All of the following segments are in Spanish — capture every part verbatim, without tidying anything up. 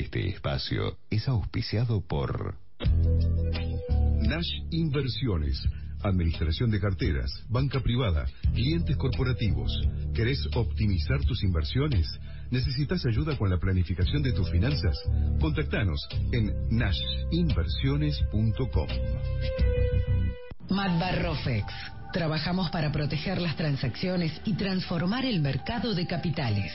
Este espacio es auspiciado por Nash Inversiones, administración de carteras, banca privada, clientes corporativos. ¿Querés optimizar tus inversiones? ¿Necesitas ayuda con la planificación de tus finanzas? Contactanos en nash inversiones punto com. Matbarrofex. Trabajamos para proteger las transacciones y transformar el mercado de capitales.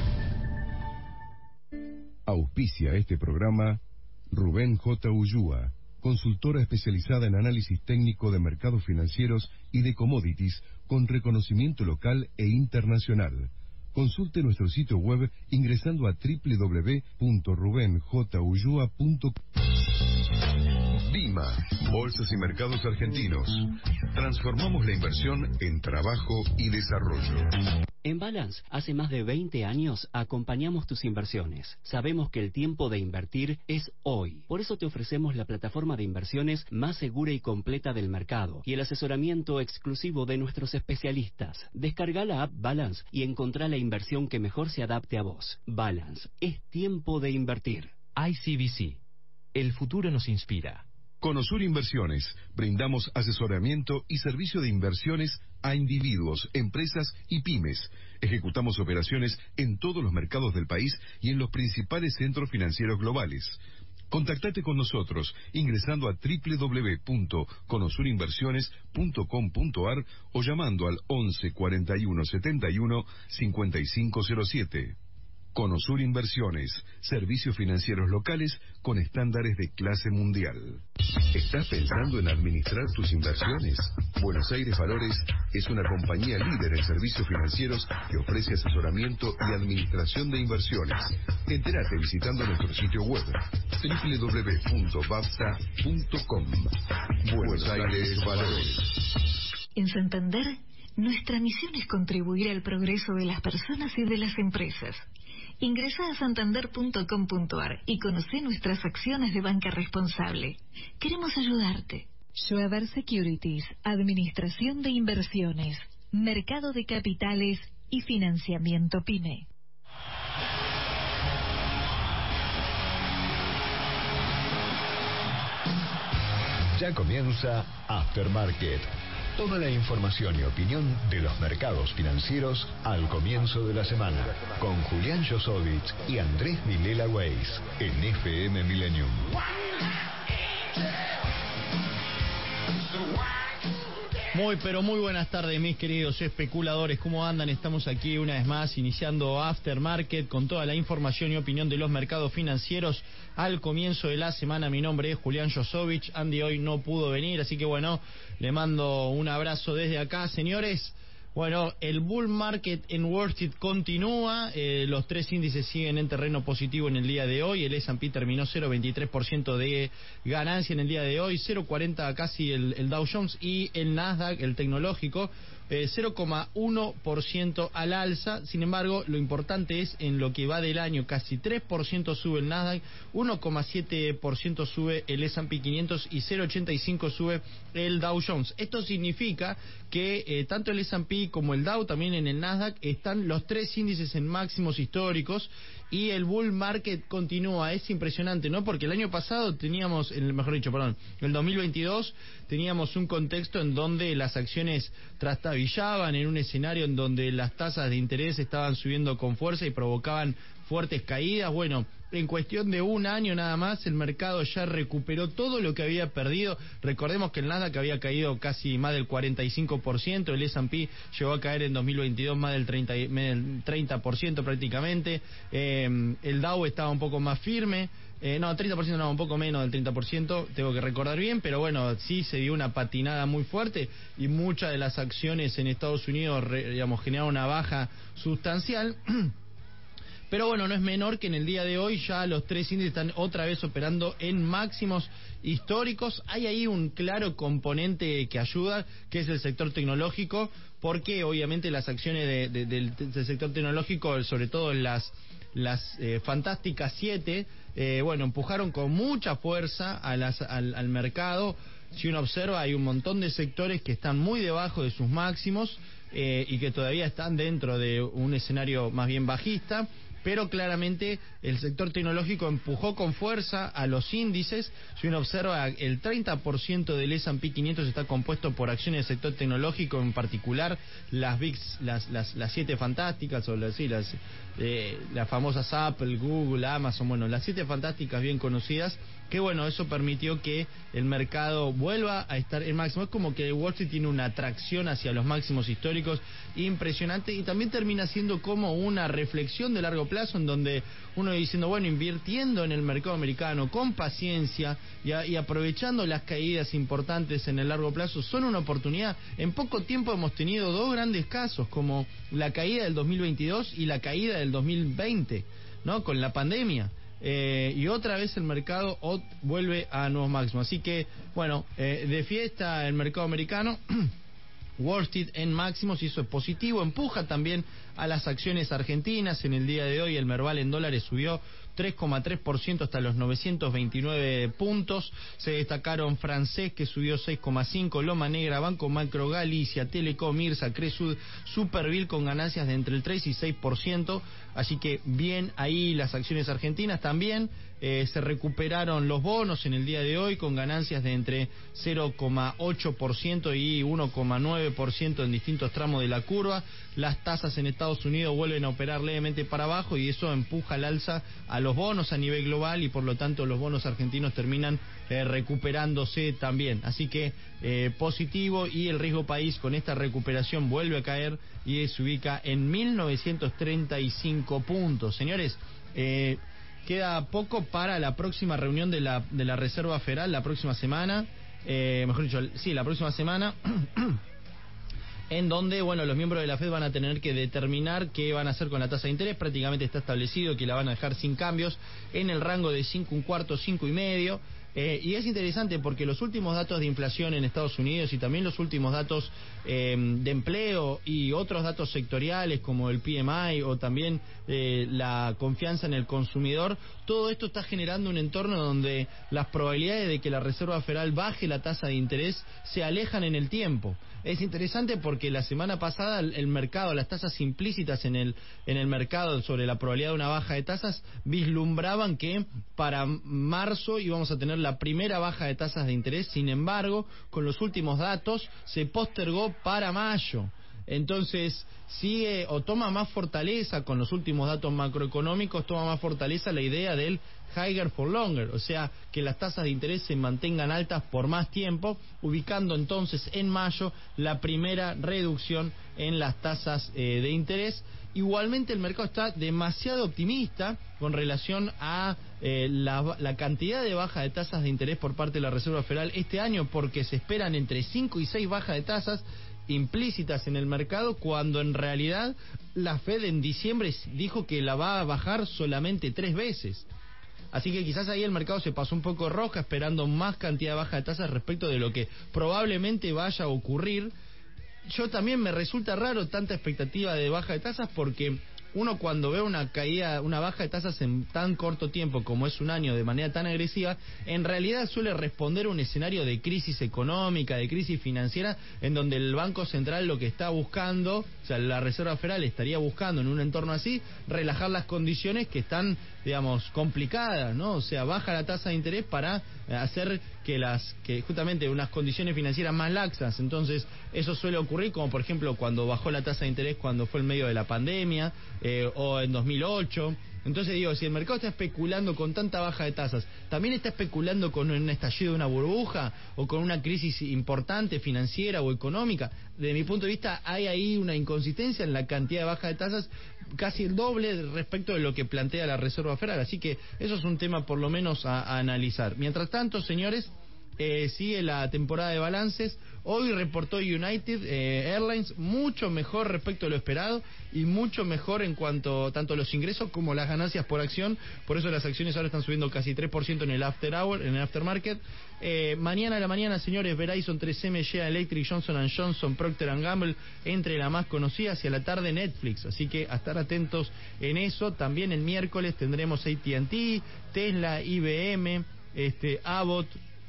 Auspicia este programa Rubén J. Ullúa, consultora especializada en análisis técnico de mercados financieros y de commodities con reconocimiento local e internacional. Consulte nuestro sitio web ingresando a doble u doble u doble u punto ruben j ullúa punto com. Dima, Bolsas y Mercados Argentinos. Transformamos la inversión en trabajo y desarrollo. En Balance, hace más de veinte años acompañamos tus inversiones. Sabemos que el tiempo de invertir es hoy. Por eso te ofrecemos la plataforma de inversiones más segura y completa del mercado y el asesoramiento exclusivo de nuestros especialistas. Descarga la app Balance y encontrá la inversión que mejor se adapte a vos. Balance, es tiempo de invertir. I C B C. El futuro nos inspira. Con Osur Inversiones brindamos asesoramiento y servicio de inversiones a individuos, empresas y pymes. Ejecutamos operaciones en todos los mercados del país y en los principales centros financieros globales. Contactate con nosotros ingresando a doble u doble u doble u punto conosur inversiones punto com punto a r o llamando al once cuarenta y uno setenta y uno cincuenta y cinco cero siete. Conosur Inversiones, servicios financieros locales con estándares de clase mundial. ¿Estás pensando en administrar tus inversiones? Buenos Aires Valores es una compañía líder en servicios financieros que ofrece asesoramiento y administración de inversiones. Entérate visitando nuestro sitio web doble u doble u doble u punto bapsa punto com. Buenos Aires Valores. En Santander, nuestra misión es contribuir al progreso de las personas y de las empresas. Ingresa a santander punto com punto a r y conoce nuestras acciones de banca responsable. Queremos ayudarte. Schweber Securities, Administración de Inversiones, Mercado de Capitales y Financiamiento PYME. Ya comienza Aftermarket. Toda la información y opinión de los mercados financieros al comienzo de la semana, con Julián Josovich y Andrés Vilela Weiss en F M Millennium. Muy, pero muy buenas tardes, mis queridos especuladores. ¿Cómo andan? Estamos aquí una vez más iniciando Aftermarket con toda la información y opinión de los mercados financieros al comienzo de la semana. Mi nombre es Julián Josovich. Andy hoy no pudo venir, así que bueno, le mando un abrazo desde acá, señores. Bueno, el bull market en Wall Street continúa, eh, los tres índices siguen en terreno positivo en el día de hoy. El S and P terminó cero coma veintitrés por ciento de ganancia en el día de hoy, cero coma cuarenta casi el, el Dow Jones, y el Nasdaq, el tecnológico, eh, cero coma uno por ciento al alza. Sin embargo, lo importante es en lo que va del año, casi tres por ciento sube el Nasdaq, uno coma siete por ciento sube el S and P quinientos y cero coma ochenta y cinco por ciento sube el Dow Jones. Esto significa que eh, tanto el S and P como el Dow, también en el Nasdaq, están los tres índices en máximos históricos y el bull market continúa. Es impresionante, ¿no? Porque el año pasado teníamos, el, mejor dicho, perdón, el dos mil veintidós teníamos un contexto en donde las acciones trastabillaban, en un escenario en donde las tasas de interés estaban subiendo con fuerza y provocaban fuertes caídas. Bueno, en cuestión de un año nada más, el mercado ya recuperó todo lo que había perdido. Recordemos que el Nasdaq había caído casi más del cuarenta y cinco por ciento, el S and P llegó a caer en dos mil veintidós más del treinta, del treinta por ciento prácticamente, eh, el Dow estaba un poco más firme, eh, no, treinta por ciento no, un poco menos del treinta por ciento, tengo que recordar bien, pero bueno, sí se dio una patinada muy fuerte y muchas de las acciones en Estados Unidos, digamos, generaron una baja sustancial. Pero bueno, no es menor que en el día de hoy ya los tres índices están otra vez operando en máximos históricos. Hay ahí un claro componente que ayuda, que es el sector tecnológico, porque obviamente las acciones de, de, del, del sector tecnológico, sobre todo las las eh, fantásticas siete, eh, bueno, empujaron con mucha fuerza a las, al, al mercado. Si uno observa, hay un montón de sectores que están muy debajo de sus máximos eh, y que todavía están dentro de un escenario más bien bajista. pero claramente el sector tecnológico empujó con fuerza a los índices. Si uno observa, el treinta por ciento del ese and pe quinientos está compuesto por acciones del sector tecnológico, en particular las Big, las, las, las siete fantásticas, o las, sí, las, eh, las famosas Apple, Google, Amazon, bueno, las siete fantásticas bien conocidas, que bueno, eso permitió que el mercado vuelva a estar en máximo. Es como que Wall Street tiene una atracción hacia los máximos históricos impresionante, y también termina siendo como una reflexión de largo plazo, en donde uno diciendo, bueno, invirtiendo en el mercado americano con paciencia y, a, y aprovechando las caídas importantes en el largo plazo, son una oportunidad. En poco tiempo hemos tenido dos grandes casos, como la caída del dos mil veintidós y la caída del dos mil veinte, ¿no? Con la pandemia. Eh, y otra vez el mercado vuelve a nuevos máximos. Así que, bueno, eh, de fiesta el mercado americano. Wall Street en máximos, y eso es positivo. Empuja también a las acciones argentinas. En el día de hoy el Merval en dólares subió tres coma tres por ciento hasta los novecientos veintinueve puntos. Se destacaron Francés, que subió seis coma cinco por ciento, Loma Negra, Banco Macro, Galicia, Telecom, Irsa, Cresud, Supervil con ganancias de entre el tres y seis por ciento. Así que bien ahí las acciones argentinas. También eh, se recuperaron los bonos en el día de hoy, con ganancias de entre cero coma ocho por ciento y uno coma nueve por ciento en distintos tramos de la curva. Las tasas en Estados Unidos vuelven a operar levemente para abajo, y eso empuja al alza a los bonos a nivel global, y por lo tanto los bonos argentinos terminan eh, recuperándose también. Así que eh, positivo, y el riesgo país con esta recuperación vuelve a caer y se ubica en mil novecientos treinta y cinco puntos. Señores, eh, queda poco para la próxima reunión de la, de la Reserva Federal, la próxima semana, eh, mejor dicho, sí, la próxima semana, en donde, bueno, los miembros de la Fed van a tener que determinar qué van a hacer con la tasa de interés. Prácticamente está establecido que la van a dejar sin cambios en el rango de cinco un cuarto, cinco y medio. Eh, y es interesante porque los últimos datos de inflación en Estados Unidos, y también los últimos datos eh, de empleo y otros datos sectoriales como el P M I, o también eh, la confianza en el consumidor, todo esto está generando un entorno donde las probabilidades de que la Reserva Federal baje la tasa de interés se alejan en el tiempo. Es interesante porque la semana pasada el, el mercado, las tasas implícitas en el, en el mercado sobre la probabilidad de una baja de tasas vislumbraban que para marzo íbamos a tener la primera baja de tasas de interés. Sin embargo, con los últimos datos se postergó para mayo. Entonces sigue o toma más fortaleza con los últimos datos macroeconómicos, toma más fortaleza la idea del higher for longer, o sea, que las tasas de interés se mantengan altas por más tiempo, ubicando entonces en mayo la primera reducción en las tasas eh, de interés. Igualmente el mercado está demasiado optimista con relación a eh, la, la cantidad de baja de tasas de interés por parte de la Reserva Federal este año, porque se esperan entre cinco y seis bajas de tasas implícitas en el mercado, cuando en realidad la Fed en diciembre dijo que la va a bajar solamente tres veces. Así que quizás ahí el mercado se pasó un poco roja, esperando más cantidad de baja de tasas respecto de lo que probablemente vaya a ocurrir. Yo también me resulta raro tanta expectativa de baja de tasas, porque uno cuando ve una caída, una baja de tasas en tan corto tiempo como es un año, de manera tan agresiva, en realidad suele responder a un escenario de crisis económica, de crisis financiera, en donde el Banco Central lo que está buscando, o sea, la Reserva Federal estaría buscando en un entorno así, relajar las condiciones que están, digamos, complicadas, ¿no? O sea, baja la tasa de interés para hacer que las, que justamente unas condiciones financieras más laxas. Entonces, eso suele ocurrir, como por ejemplo cuando bajó la tasa de interés cuando fue en medio de la pandemia, eh, o en dos mil ocho. Entonces digo, si el mercado está especulando con tanta baja de tasas, ¿también está especulando con un estallido de una burbuja o con una crisis importante financiera o económica? Desde mi punto de vista hay ahí una inconsistencia en la cantidad de baja de tasas, casi el doble respecto de lo que plantea la Reserva Federal. Así que eso es un tema por lo menos a, a analizar. Mientras tanto, señores, eh, sigue la temporada de balances. Hoy reportó United eh, Airlines mucho mejor respecto a lo esperado, y mucho mejor en cuanto tanto los ingresos como las ganancias por acción. Por eso las acciones ahora están subiendo casi tres por ciento en el after hour, en el aftermarket. Eh, mañana a la mañana, señores, Verizon, tres eme, General Electric, Johnson and Johnson, Procter and Gamble, entre las más conocidas. Hacia la tarde Netflix, así que a estar atentos en eso. También el miércoles tendremos A T and T, Tesla, I B M, este, Abbott,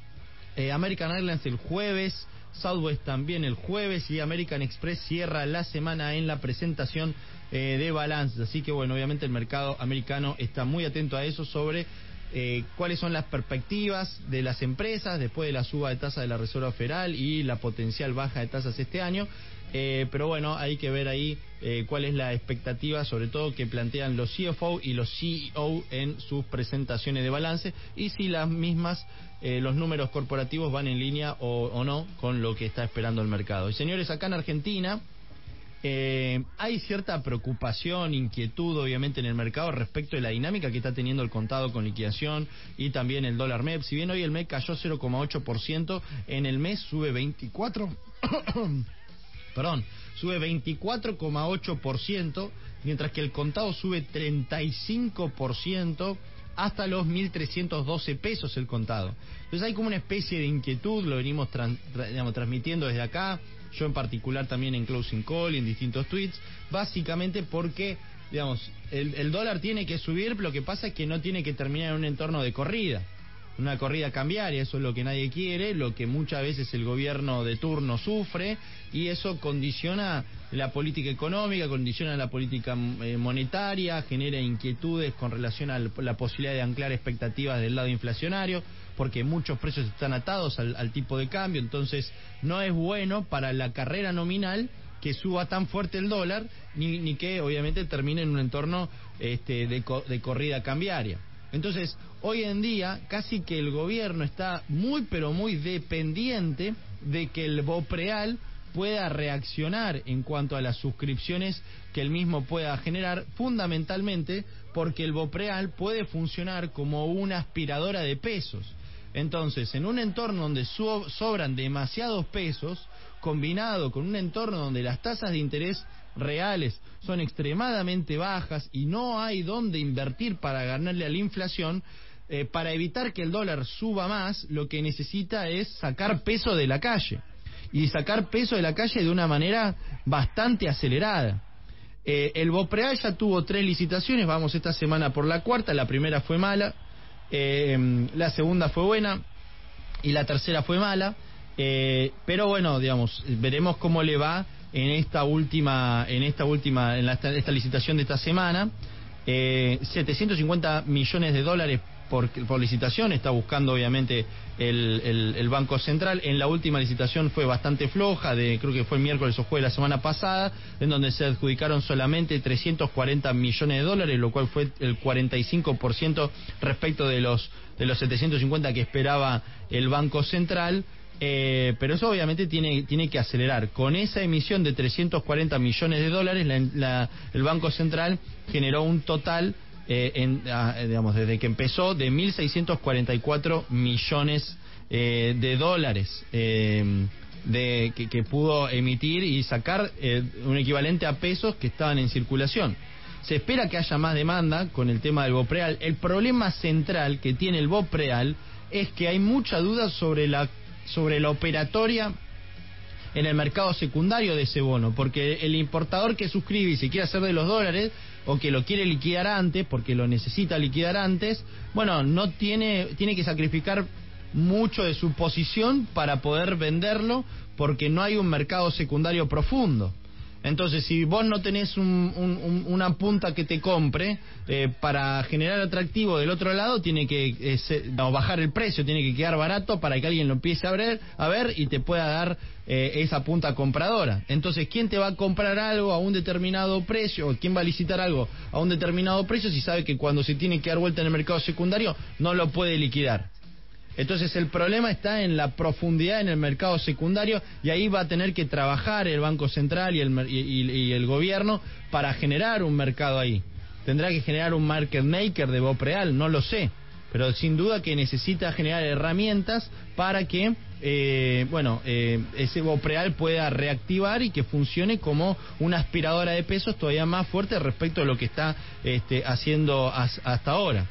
eh, American Airlines el jueves, Southwest también el jueves, y American Express cierra la semana en la presentación eh, de balances. Así que bueno, obviamente el mercado americano está muy atento a eso sobre eh, cuáles son las perspectivas de las empresas después de la suba de tasa de la Reserva Federal y la potencial baja de tasas este año. Eh, pero bueno, hay que ver ahí eh, cuál es la expectativa, sobre todo que plantean los C F O y los C E O en sus presentaciones de balance, y si las mismas, eh, los números corporativos van en línea o, o no con lo que está esperando el mercado. Y señores, acá en Argentina eh, hay cierta preocupación, inquietud obviamente en el mercado respecto de la dinámica que está teniendo el contado con liquidación y también el dólar M E P. Si bien hoy el M E P cayó cero coma ocho por ciento, en el mes sube veinticuatro Perdón, sube veinticuatro coma ocho por ciento, mientras que el contado sube treinta y cinco por ciento hasta los mil trescientos doce pesos el contado. Entonces hay como una especie de inquietud, lo venimos tran, tra, digamos, transmitiendo desde acá, yo en particular también en Closing Call y en distintos tweets, básicamente porque, digamos, el, el dólar tiene que subir, lo que pasa es que no tiene que terminar en un entorno de corrida. Una corrida cambiaria, eso es lo que nadie quiere, lo que muchas veces el gobierno de turno sufre, y eso condiciona la política económica, condiciona la política eh, monetaria, genera inquietudes con relación a la posibilidad de anclar expectativas del lado inflacionario, porque muchos precios están atados al, al tipo de cambio, entonces no es bueno para la carrera nominal que suba tan fuerte el dólar, ni, ni que obviamente termine en un entorno este, de, de corrida cambiaria. Entonces, hoy en día, casi que el gobierno está muy, pero muy dependiente de que el BOPREAL pueda reaccionar en cuanto a las suscripciones que el mismo pueda generar, fundamentalmente porque el BOPREAL puede funcionar como una aspiradora de pesos. Entonces, en un entorno donde so- sobran demasiados pesos, combinado con un entorno donde las tasas de interés reales son extremadamente bajas y no hay dónde invertir para ganarle a la inflación, eh, para evitar que el dólar suba más, lo que necesita es sacar peso de la calle, y sacar peso de la calle de una manera bastante acelerada. Eh, el BOPREAL ya tuvo tres licitaciones, vamos esta semana por la cuarta, la primera fue mala, eh, la segunda fue buena y la tercera fue mala, eh, pero bueno, digamos, veremos cómo le va en esta última, en esta última, en la, esta licitación de esta semana. eh, setecientos cincuenta millones de dólares por, por licitación está buscando obviamente el, el, el Banco Central. En la última licitación fue bastante floja, de creo que fue el miércoles o jueves de la semana pasada, en donde se adjudicaron solamente trescientos cuarenta millones de dólares, lo cual fue el cuarenta y cinco por ciento respecto de los de los setecientos cincuenta que esperaba el Banco Central. Eh, pero eso obviamente tiene, tiene que acelerar. Con esa emisión de trescientos cuarenta millones de dólares, la, la, el Banco Central generó un total, eh, en, ah, digamos, desde que empezó, de mil seiscientos cuarenta y cuatro millones eh, de dólares eh, de, que, que pudo emitir y sacar eh, un equivalente a pesos que estaban en circulación. Se espera que haya más demanda con el tema del BOPREAL. El problema central que tiene el BOPREAL es que hay mucha duda sobre la sobre la operatoria en el mercado secundario de ese bono, porque el importador que suscribe y se quiere hacer de los dólares o que lo quiere liquidar antes porque lo necesita liquidar antes, bueno, no tiene tiene que sacrificar mucho de su posición para poder venderlo, porque no hay un mercado secundario profundo. Entonces, si vos no tenés un, un, un, una punta que te compre, eh, para generar atractivo del otro lado, tiene que eh, se, no, bajar el precio, tiene que quedar barato para que alguien lo empiece a ver, a ver y te pueda dar eh, esa punta compradora. Entonces, ¿quién te va a comprar algo a un determinado precio? ¿O quién va a licitar algo a un determinado precio si sabe que cuando se tiene que dar vuelta en el mercado secundario no lo puede liquidar? Entonces el problema está en la profundidad en el mercado secundario, y ahí va a tener que trabajar el Banco Central y el, y, y el gobierno para generar un mercado ahí. Tendrá que generar un market maker de BOPREAL, no lo sé, pero sin duda que necesita generar herramientas para que eh, bueno eh, ese BOPREAL pueda reactivar y que funcione como una aspiradora de pesos todavía más fuerte respecto a lo que está este, haciendo as, hasta ahora.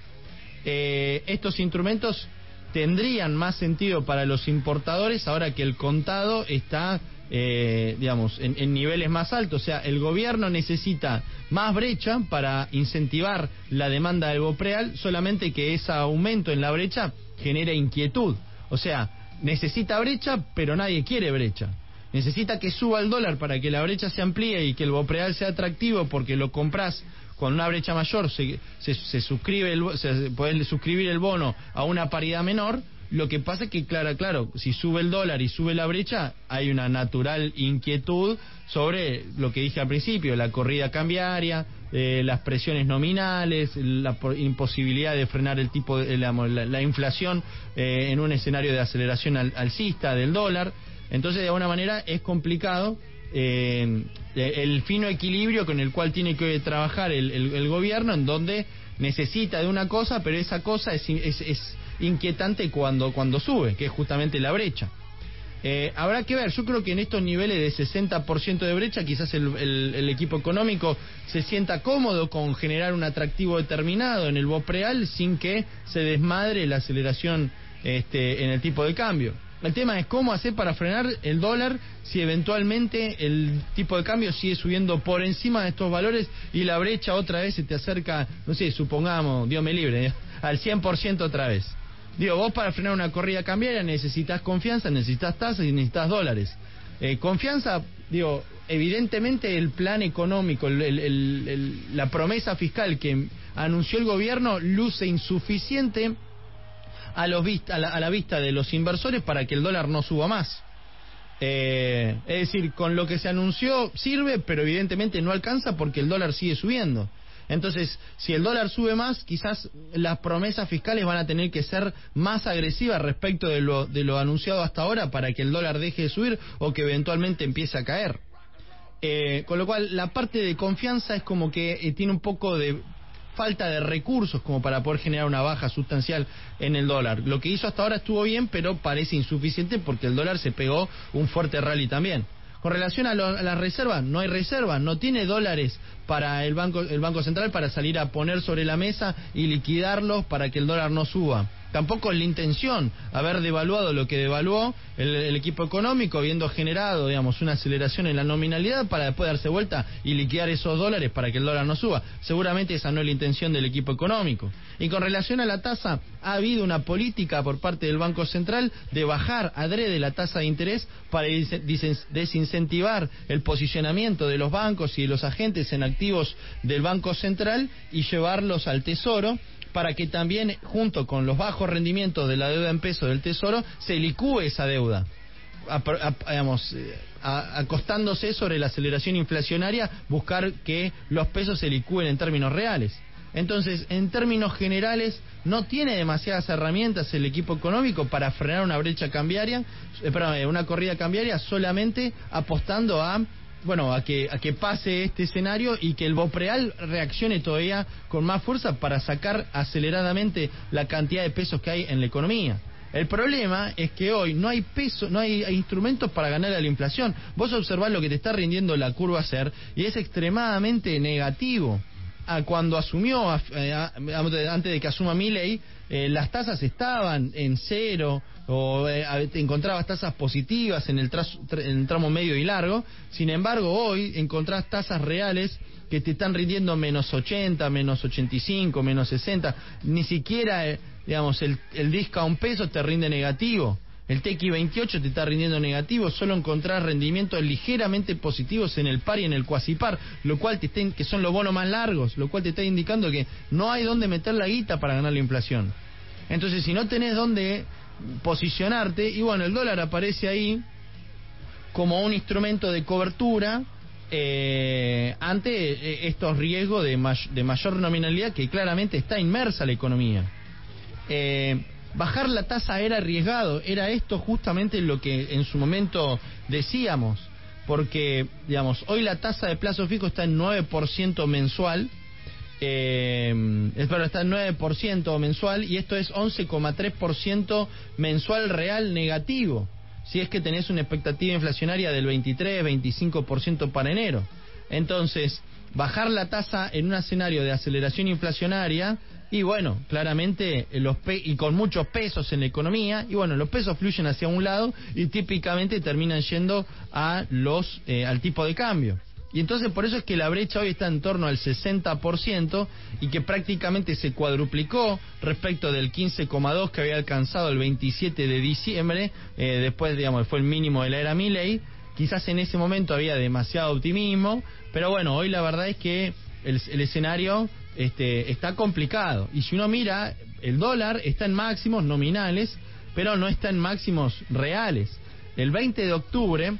Eh, estos instrumentos tendrían más sentido para los importadores ahora que el contado está, eh, digamos, en, en niveles más altos. O sea, el gobierno necesita más brecha para incentivar la demanda del BOPREAL, solamente que ese aumento en la brecha genera inquietud. O sea, necesita brecha, pero nadie quiere brecha. necesita que suba el dólar para que la brecha se amplíe y que el BOPREAL sea atractivo porque lo compras con una brecha mayor, se, se, se suscribe el, se puede suscribir el bono a una paridad menor. Lo que pasa es que, claro, claro, si sube el dólar y sube la brecha, hay una natural inquietud sobre lo que dije al principio, la corrida cambiaria, eh, las presiones nominales, la imposibilidad de frenar el tipo de, la, la, la inflación eh, en un escenario de aceleración al, alcista del dólar. Entonces, de alguna manera, es complicado eh, el fino equilibrio con el cual tiene que trabajar el, el, el gobierno, en donde necesita de una cosa, pero esa cosa es, es, es inquietante cuando, cuando sube, que es justamente la brecha. Eh, habrá que ver, yo creo que en estos niveles de sesenta por ciento de brecha quizás el, el, el equipo económico se sienta cómodo con generar un atractivo determinado en el BOPREAL sin que se desmadre la aceleración este, en el tipo de cambio. El tema es cómo hacer para frenar el dólar si eventualmente el tipo de cambio sigue subiendo por encima de estos valores y la brecha otra vez se te acerca, no sé, supongamos, Dios me libre, ¿eh? al cien por ciento otra vez. Digo, vos para frenar una corrida cambiaria necesitas confianza, necesitas tasas y necesitas dólares. Eh, confianza, digo, evidentemente el plan económico, el, el, el, el, la promesa fiscal que anunció el gobierno luce insuficiente a, los vista, a, la, a la vista de los inversores para que el dólar no suba más. Eh, es decir, con lo que se anunció sirve, pero evidentemente no alcanza porque el dólar sigue subiendo. Entonces, si el dólar sube más, quizás las promesas fiscales van a tener que ser más agresivas respecto de lo, de lo anunciado hasta ahora para que el dólar deje de subir o que eventualmente empiece a caer. Eh, con lo cual, la parte de confianza es como que eh, tiene un poco de falta de recursos como para poder generar una baja sustancial en el dólar. Lo que hizo hasta ahora estuvo bien, pero parece insuficiente porque el dólar se pegó un fuerte rally también. Con relación a, lo, a las reservas, no hay reservas, no tiene dólares para el banco, el Banco Central para salir a poner sobre la mesa y liquidarlos para que el dólar no suba. Tampoco es la intención haber devaluado lo que devaluó el, el equipo económico, habiendo generado, digamos, una aceleración en la nominalidad para después darse vuelta y liquidar esos dólares para que el dólar no suba. Seguramente esa no es la intención del equipo económico. Y con relación a la tasa, ha habido una política por parte del Banco Central de bajar adrede la tasa de interés para desincentivar el posicionamiento de los bancos y de los agentes en activos del Banco Central y llevarlos al Tesoro, para que también, junto con los bajos rendimientos de la deuda en peso del Tesoro, se licúe esa deuda, a, a, digamos, a, acostándose sobre la aceleración inflacionaria, buscar que los pesos se licúen en términos reales. Entonces, en términos generales, no tiene demasiadas herramientas el equipo económico para frenar una brecha cambiaria, eh, perdón, una corrida cambiaria, solamente apostando a bueno, a que a que pase este escenario y que el BOPREAL reaccione todavía con más fuerza para sacar aceleradamente la cantidad de pesos que hay en la economía. El problema es que hoy no hay peso, no hay instrumentos para ganar a la inflación. Vos observás lo que te está rindiendo la curva C E R y es extremadamente negativo. A cuando asumió, a, a, a, antes de que asuma Milei, eh, las tasas estaban en cero, o eh, encontrabas tasas positivas en el, trazo, tra, en el tramo medio y largo. Sin embargo, hoy encontrás tasas reales que te están rindiendo menos ochenta, menos ochenta y cinco, menos sesenta. Ni siquiera, eh, digamos, el, el discount peso te rinde negativo. El T X I veintiocho te está rindiendo negativo, solo encontrás rendimientos ligeramente positivos en el par y en el cuasipar, lo cual te está, que son los bonos más largos, lo cual te está indicando que no hay dónde meter la guita para ganar la inflación. Entonces, si no tenés dónde posicionarte, y bueno, el dólar aparece ahí como un instrumento de cobertura eh, ante eh, estos riesgos de, may de mayor nominalidad que claramente está inmersa la economía. Eh, Bajar la tasa era arriesgado, era esto justamente lo que en su momento decíamos, porque, digamos, hoy la tasa de plazo fijo está en nueve por ciento mensual, eh, espero, está en nueve por ciento mensual, y esto es once coma tres por ciento mensual real negativo, si es que tenés una expectativa inflacionaria del veintitrés, veinticinco por ciento para enero. Entonces, bajar la tasa en un escenario de aceleración inflacionaria, y bueno, claramente los pe y con muchos pesos en la economía, y bueno, los pesos fluyen hacia un lado y típicamente terminan yendo a los eh, al tipo de cambio. Y entonces por eso es que la brecha hoy está en torno al sesenta por ciento y que prácticamente se cuadruplicó respecto del quince coma dos que había alcanzado el veintisiete de diciembre, eh, después, digamos, fue el mínimo de la era Milei, quizás en ese momento había demasiado optimismo, pero bueno, hoy la verdad es que el, el escenario este, está complicado. Y si uno mira, el dólar está en máximos nominales, pero no está en máximos reales. El veinte de octubre,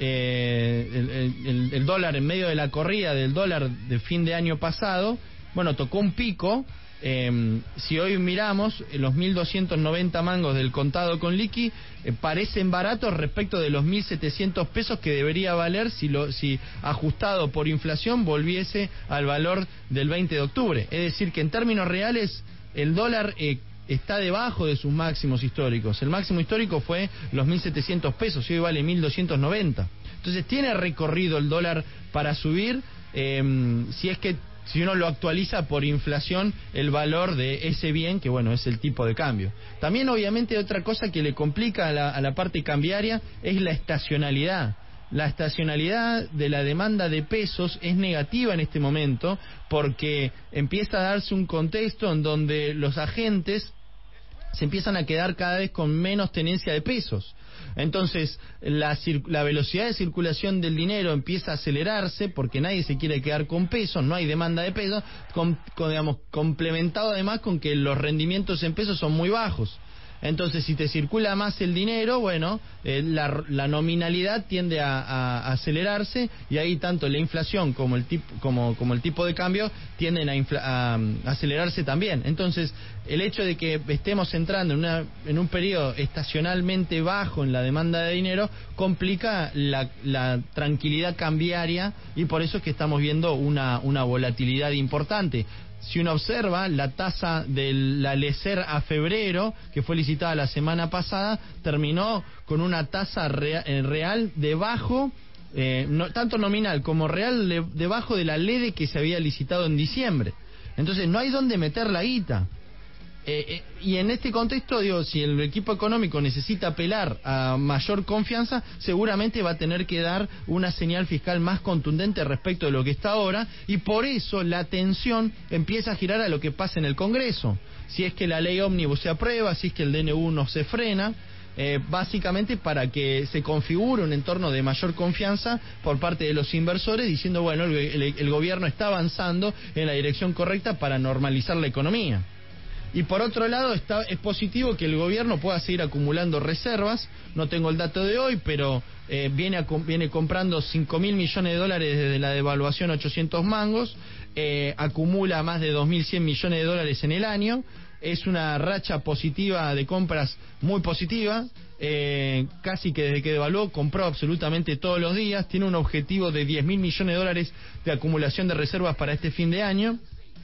eh, el, el, el dólar en medio de la corrida del dólar de fin de año pasado, bueno, tocó un pico. Eh, si hoy miramos, los mil doscientos noventa mangos del contado con liqui eh, parecen baratos respecto de los mil setecientos pesos que debería valer si, lo, si ajustado por inflación volviese al valor del veinte de octubre. Es decir, que en términos reales el dólar eh, está debajo de sus máximos históricos. El máximo histórico fue los mil setecientos pesos y hoy vale mil doscientos noventa. Entonces tiene recorrido el dólar para subir, eh, si es que si uno lo actualiza por inflación, el valor de ese bien, que bueno, es el tipo de cambio. También obviamente otra cosa que le complica a la, a la parte cambiaria es la estacionalidad. La estacionalidad de la demanda de pesos es negativa en este momento porque empieza a darse un contexto en donde los agentes se empiezan a quedar cada vez con menos tenencia de pesos. Entonces, la, la velocidad de circulación del dinero empieza a acelerarse porque nadie se quiere quedar con pesos, no hay demanda de pesos, con, con, digamos, complementado además con que los rendimientos en pesos son muy bajos. Entonces, si te circula más el dinero, bueno, eh, la, la nominalidad tiende a, a, a acelerarse y ahí tanto la inflación como el tipo, como, como el tipo de cambio tienden a, infla, a, a acelerarse también. Entonces, el hecho de que estemos entrando en, una, en un periodo estacionalmente bajo en la demanda de dinero complica la, la tranquilidad cambiaria y por eso es que estamos viendo una, una volatilidad importante. Si uno observa la tasa del Alecer a febrero, que fue licitada la semana pasada, terminó con una tasa real, real debajo, eh, no, tanto nominal como real, de, debajo de la L E D E que se había licitado en diciembre. Entonces no hay dónde meter la guita. Eh, eh, y en este contexto, digo, si el equipo económico necesita apelar a mayor confianza, seguramente va a tener que dar una señal fiscal más contundente respecto de lo que está ahora, y por eso la atención empieza a girar a lo que pasa en el Congreso. Si es que la ley ómnibus se aprueba, si es que el D N U no se frena, eh, básicamente para que se configure un entorno de mayor confianza por parte de los inversores, diciendo, bueno, el, el, el gobierno está avanzando en la dirección correcta para normalizar la economía. Y por otro lado, está, es positivo que el gobierno pueda seguir acumulando reservas. No tengo el dato de hoy, pero eh, viene, a, viene comprando cinco mil millones de dólares desde la devaluación, ochocientos mangos. Eh, acumula más de dos mil cien millones de dólares en el año. Es una racha positiva de compras muy positiva. Eh, casi que desde que devaluó compró absolutamente todos los días. Tiene un objetivo de diez mil millones de dólares de acumulación de reservas para este fin de año.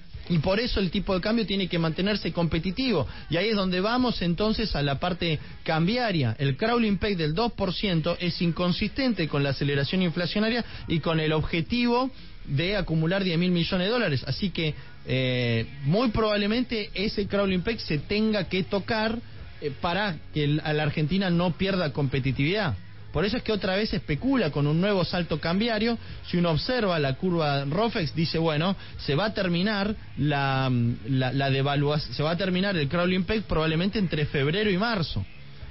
Y por eso el tipo de cambio tiene que mantenerse competitivo. Y ahí es donde vamos entonces a la parte cambiaria. El crawling peg del dos por ciento es inconsistente con la aceleración inflacionaria y con el objetivo de acumular diez mil millones de dólares. Así que eh, muy probablemente ese crawling peg se tenga que tocar eh, para que el, a la Argentina no pierda competitividad. Por eso es que otra vez especula con un nuevo salto cambiario. Si uno observa la curva Rofex, dice, bueno, se va a terminar la, la, la devaluación, se va a terminar el crawling peg probablemente entre febrero y marzo.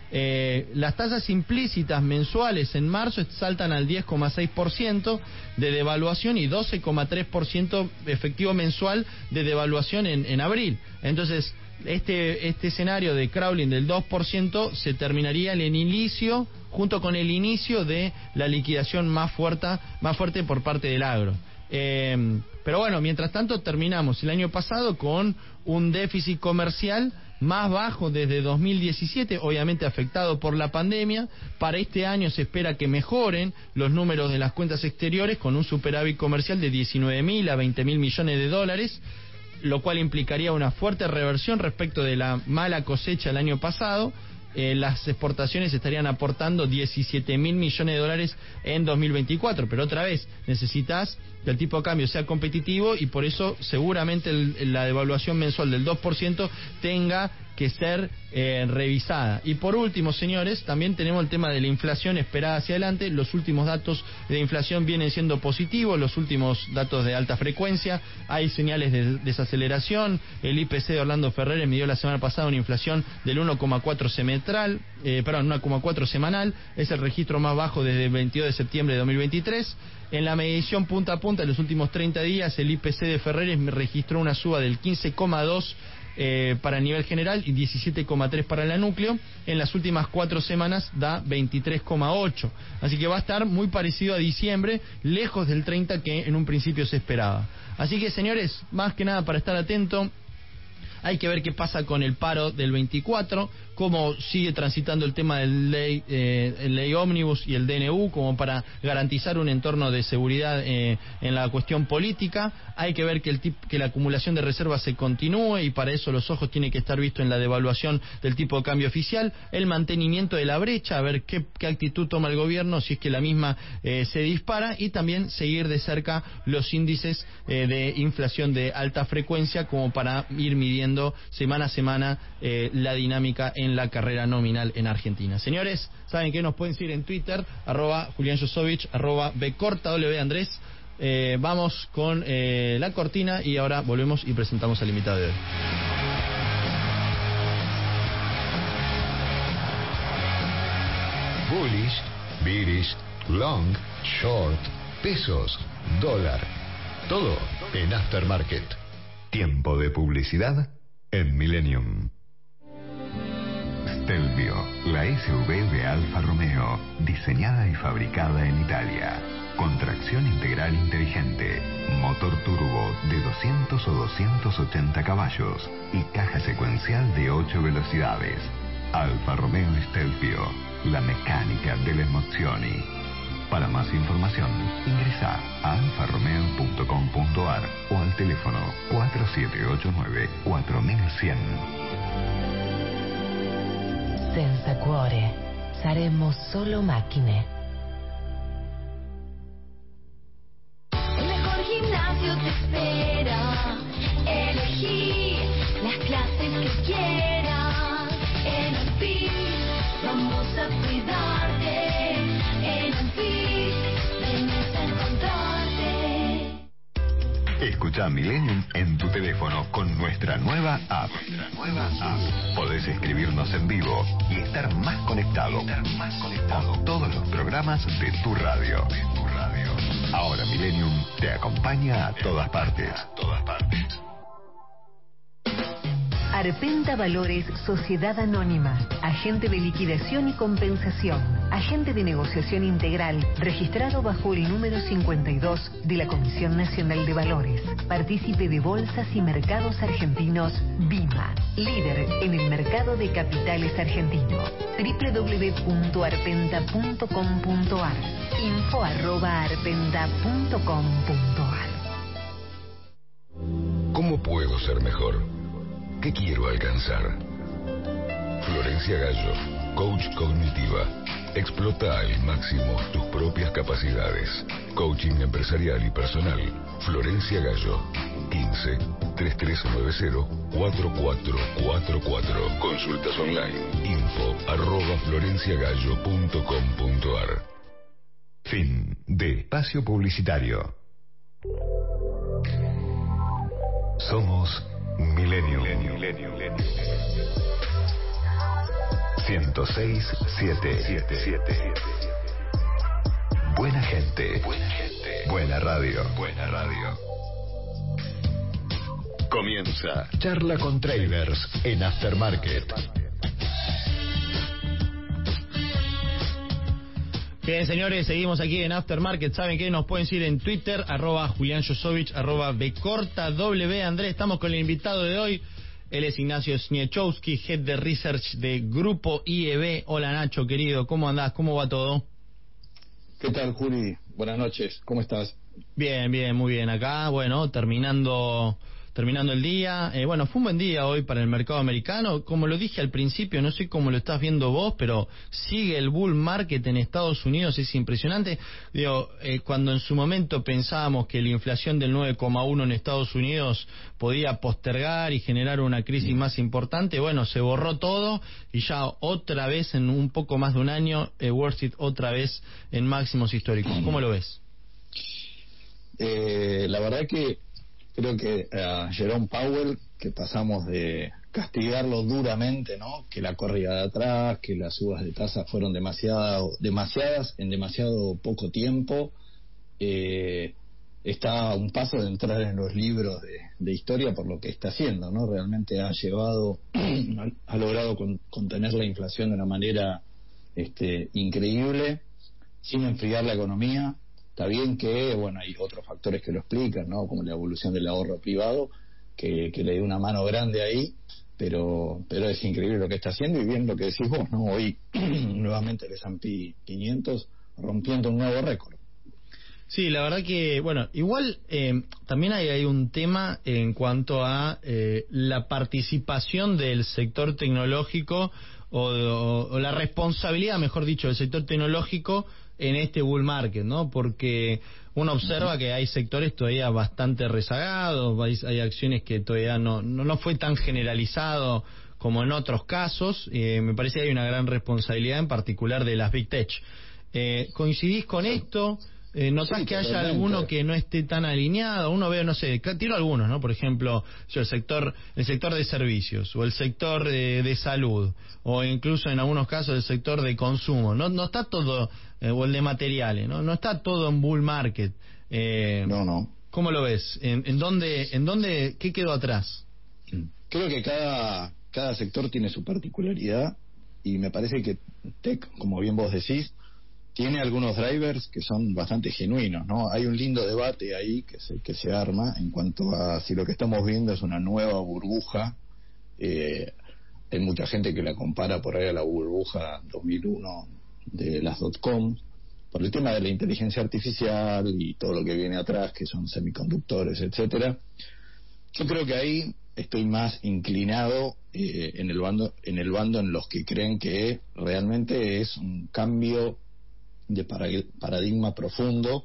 Eh, las tasas implícitas mensuales en marzo saltan al diez coma seis por ciento de devaluación y doce coma tres por ciento efectivo mensual de devaluación en, en abril. Entonces, este, este escenario de crawling del dos por ciento se terminaría en el inicio, junto con el inicio de la liquidación más fuerte, más fuerte por parte del agro. Eh, pero bueno, mientras tanto terminamos el año pasado con un déficit comercial más bajo desde dos mil diecisiete, obviamente afectado por la pandemia. Para este año se espera que mejoren los números de las cuentas exteriores con un superávit comercial de diecinueve mil a veinte mil millones de dólares, lo cual implicaría una fuerte reversión respecto de la mala cosecha el año pasado. Eh, las exportaciones estarían aportando diecisiete mil millones de dólares en dos mil veinticuatro, pero otra vez necesitas que el tipo de cambio sea competitivo y por eso seguramente el, la devaluación mensual del dos por ciento tenga que ser eh, revisada. Y por último, señores, también tenemos el tema de la inflación esperada hacia adelante. Los últimos datos de inflación vienen siendo positivos, los últimos datos de alta frecuencia, hay señales de desaceleración. El I P C de Orlando Ferreres midió la semana pasada una inflación del uno coma cuatro semestral, eh, perdón, uno coma cuatro semanal, es el registro más bajo desde el veintidós de septiembre de dos mil veintitrés. En la medición punta a punta de los últimos treinta días, el I P C de Ferreres registró una suba del quince coma dos Eh, para el nivel general y diecisiete coma tres para la núcleo. En las últimas cuatro semanas da veintitrés coma ocho, así que va a estar muy parecido a diciembre, lejos del treinta que en un principio se esperaba. Así que, señores, más que nada para estar atento, hay que ver qué pasa con el paro del veinticuatro, cómo sigue transitando el tema del ley, eh, el ley ómnibus y el D N U, como para garantizar un entorno de seguridad eh, en la cuestión política. Hay que ver que, el tip, que la acumulación de reservas se continúe, y para eso los ojos tienen que estar vistos en la devaluación del tipo de cambio oficial, el mantenimiento de la brecha, a ver qué, qué actitud toma el gobierno, si es que la misma eh, se dispara, y también seguir de cerca los índices eh, de inflación de alta frecuencia, como para ir midiendo semana a semana eh, la dinámica en la carrera nominal en Argentina. Señores, saben que nos pueden seguir en Twitter, arroba Julián Josovich, arroba Bcorta W Andrés. Eh, vamos con eh, la cortina y ahora volvemos y presentamos al invitado de hoy. Bullish, bearish, long, short, pesos, dólar. Todo en Aftermarket. Tiempo de publicidad en Millennium. Stelvio, la S U V de Alfa Romeo, diseñada y fabricada en Italia. Con tracción integral inteligente, motor turbo de doscientos o doscientos ochenta caballos y caja secuencial de ocho velocidades. Alfa Romeo Stelvio, la mecánica delle emozioni. Para más información, ingresa a alfa romeo punto com punto a r o al teléfono cuatro siete ocho nueve cuatro mil cien. Senza cuore, saremo solo macchine. El mejor gimnasio te espera. Elegí las clases que quieras. En Alpis vamos a cuidarte. En Alpis venimos a encontrarte. Escucha Millennium en tu teléfono con nuestra nueva app. Nuestra nueva app. Podés escribirnos en vivo y estar más conectado, estar más conectado con todos los programas de tu radio. De tu radio. Ahora Millennium te acompaña a todas partes. A todas partes. Arpenta Valores Sociedad Anónima, agente de liquidación y compensación, agente de negociación integral, registrado bajo el número cincuenta y dos de la Comisión Nacional de Valores, partícipe de Bolsas y Mercados Argentinos, BIMA, líder en el mercado de capitales argentino, doble u doble u doble u punto arpenta punto com punto a r, info arroba arpenta punto com punto a r. ¿Cómo puedo ser mejor? ¿Qué quiero alcanzar? Florencia Gallo, coach cognitiva. Explota al máximo tus propias capacidades. Coaching empresarial y personal. Florencia Gallo, quince, treinta y tres noventa, cuarenta y cuatro cuarenta y cuatro. Consultas online. Info arroba florenciagallo punto com punto a r. Fin de espacio publicitario. Somos Millennium. ciento seis punto siete. Buena gente. Buena gente. Buena radio. Buena radio. Comienza Charla con Traders en Aftermarket. Bien, señores, seguimos aquí en Aftermarket. ¿Saben qué? Nos pueden seguir en Twitter, arroba Julián Josovich, arroba Bcorta W Andrés. Estamos con el invitado de hoy. Él es Ignacio Sniechowski, Head de Research de Grupo I E B. Hola, Nacho, querido. ¿Cómo andás? ¿Cómo va todo? ¿Qué tal, Juli? Buenas noches. ¿Cómo estás? Bien, bien, muy bien. Acá, bueno, terminando... terminando el día. Eh, bueno, fue un buen día hoy para el mercado americano. Como lo dije al principio, no sé cómo lo estás viendo vos, pero sigue el bull market en Estados Unidos, es impresionante. Digo, eh, cuando en su momento pensábamos que la inflación del nueve coma uno en Estados Unidos podía postergar y generar una crisis más importante, bueno, se borró todo y ya otra vez en un poco más de un año, eh, Wall Street otra vez en máximos históricos. ¿Cómo lo ves? Eh, la verdad que creo que a uh, Jerome Powell, que pasamos de castigarlo duramente, ¿no? Que la corrida de atrás, que las subas de tasas fueron demasiado, demasiadas en demasiado poco tiempo, eh, está a un paso de entrar en los libros de, de historia por lo que está haciendo, ¿no? Realmente ha llevado, ha logrado con, contener la inflación de una manera este, increíble, sin enfriar la economía. Está bien que, bueno, hay otros factores que lo explican, ¿no? Como la evolución del ahorro privado, que, que le dio una mano grande ahí, pero pero es increíble lo que está haciendo, y bien lo que decís vos, ¿no? Hoy, nuevamente el ese and pe quinientos rompiendo un nuevo récord. Sí, la verdad que, bueno, igual eh, también hay, hay un tema en cuanto a eh, la participación del sector tecnológico o, o, o la responsabilidad, mejor dicho, del sector tecnológico en este bull market, ¿no? Porque uno observa que hay sectores todavía bastante rezagados, hay, hay acciones que todavía no, no no fue tan generalizado como en otros casos. Eh, me parece que hay una gran responsabilidad, en particular de las Big Tech. Eh, ¿Coincidís con esto? Eh, ¿Notás sí, que haya totalmente. Alguno que no esté tan alineado? Uno ve, no sé, tiro algunos, ¿no? Por ejemplo, yo, el sector el sector de servicios, o el sector de, de salud, o incluso en algunos casos el sector de consumo. No no está todo, eh, o el de materiales, ¿no? No está todo en bull market. Eh, no, no. ¿Cómo lo ves? ¿En, en dónde, en dónde, qué quedó atrás? Creo que cada, cada sector tiene su particularidad, y me parece que tech, como bien vos decís, tiene algunos drivers que son bastante genuinos, ¿no? Hay un lindo debate ahí que se, que se arma en cuanto a si lo que estamos viendo es una nueva burbuja. Eh, hay mucha gente que la compara por ahí a la burbuja dos mil uno de las dot-com, por el tema de la inteligencia artificial y todo lo que viene atrás, que son semiconductores, etcétera. Yo creo que ahí estoy más inclinado eh, en el bando en el bando en los que creen que realmente es un cambio de paradigma profundo,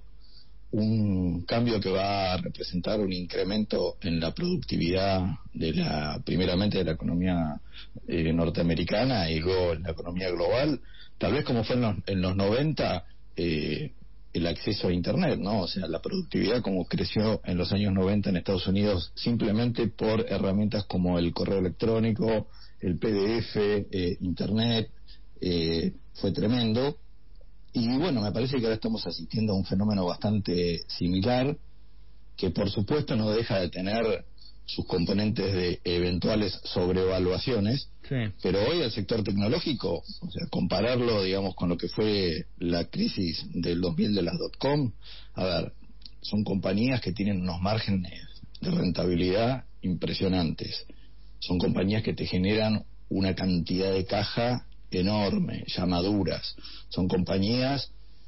un cambio que va a representar un incremento en la productividad de la, primeramente de la economía eh, norteamericana y luego en la economía global, tal vez como fue en los, en los noventa, eh, el acceso a internet, ¿no? O sea, la productividad como creció en los años noventa en Estados Unidos simplemente por herramientas como el correo electrónico, el P D F, eh, internet, eh, fue tremendo. Y bueno, me parece que ahora estamos asistiendo a un fenómeno bastante similar, que por supuesto no deja de tener sus componentes de eventuales sobrevaluaciones, sí. Pero hoy el sector tecnológico, o sea, compararlo, digamos, con lo que fue la crisis del dos mil de las dot-com, a ver, son compañías que tienen unos márgenes de rentabilidad impresionantes, son compañías que te generan una cantidad de caja enorme, ya maduras, son compañías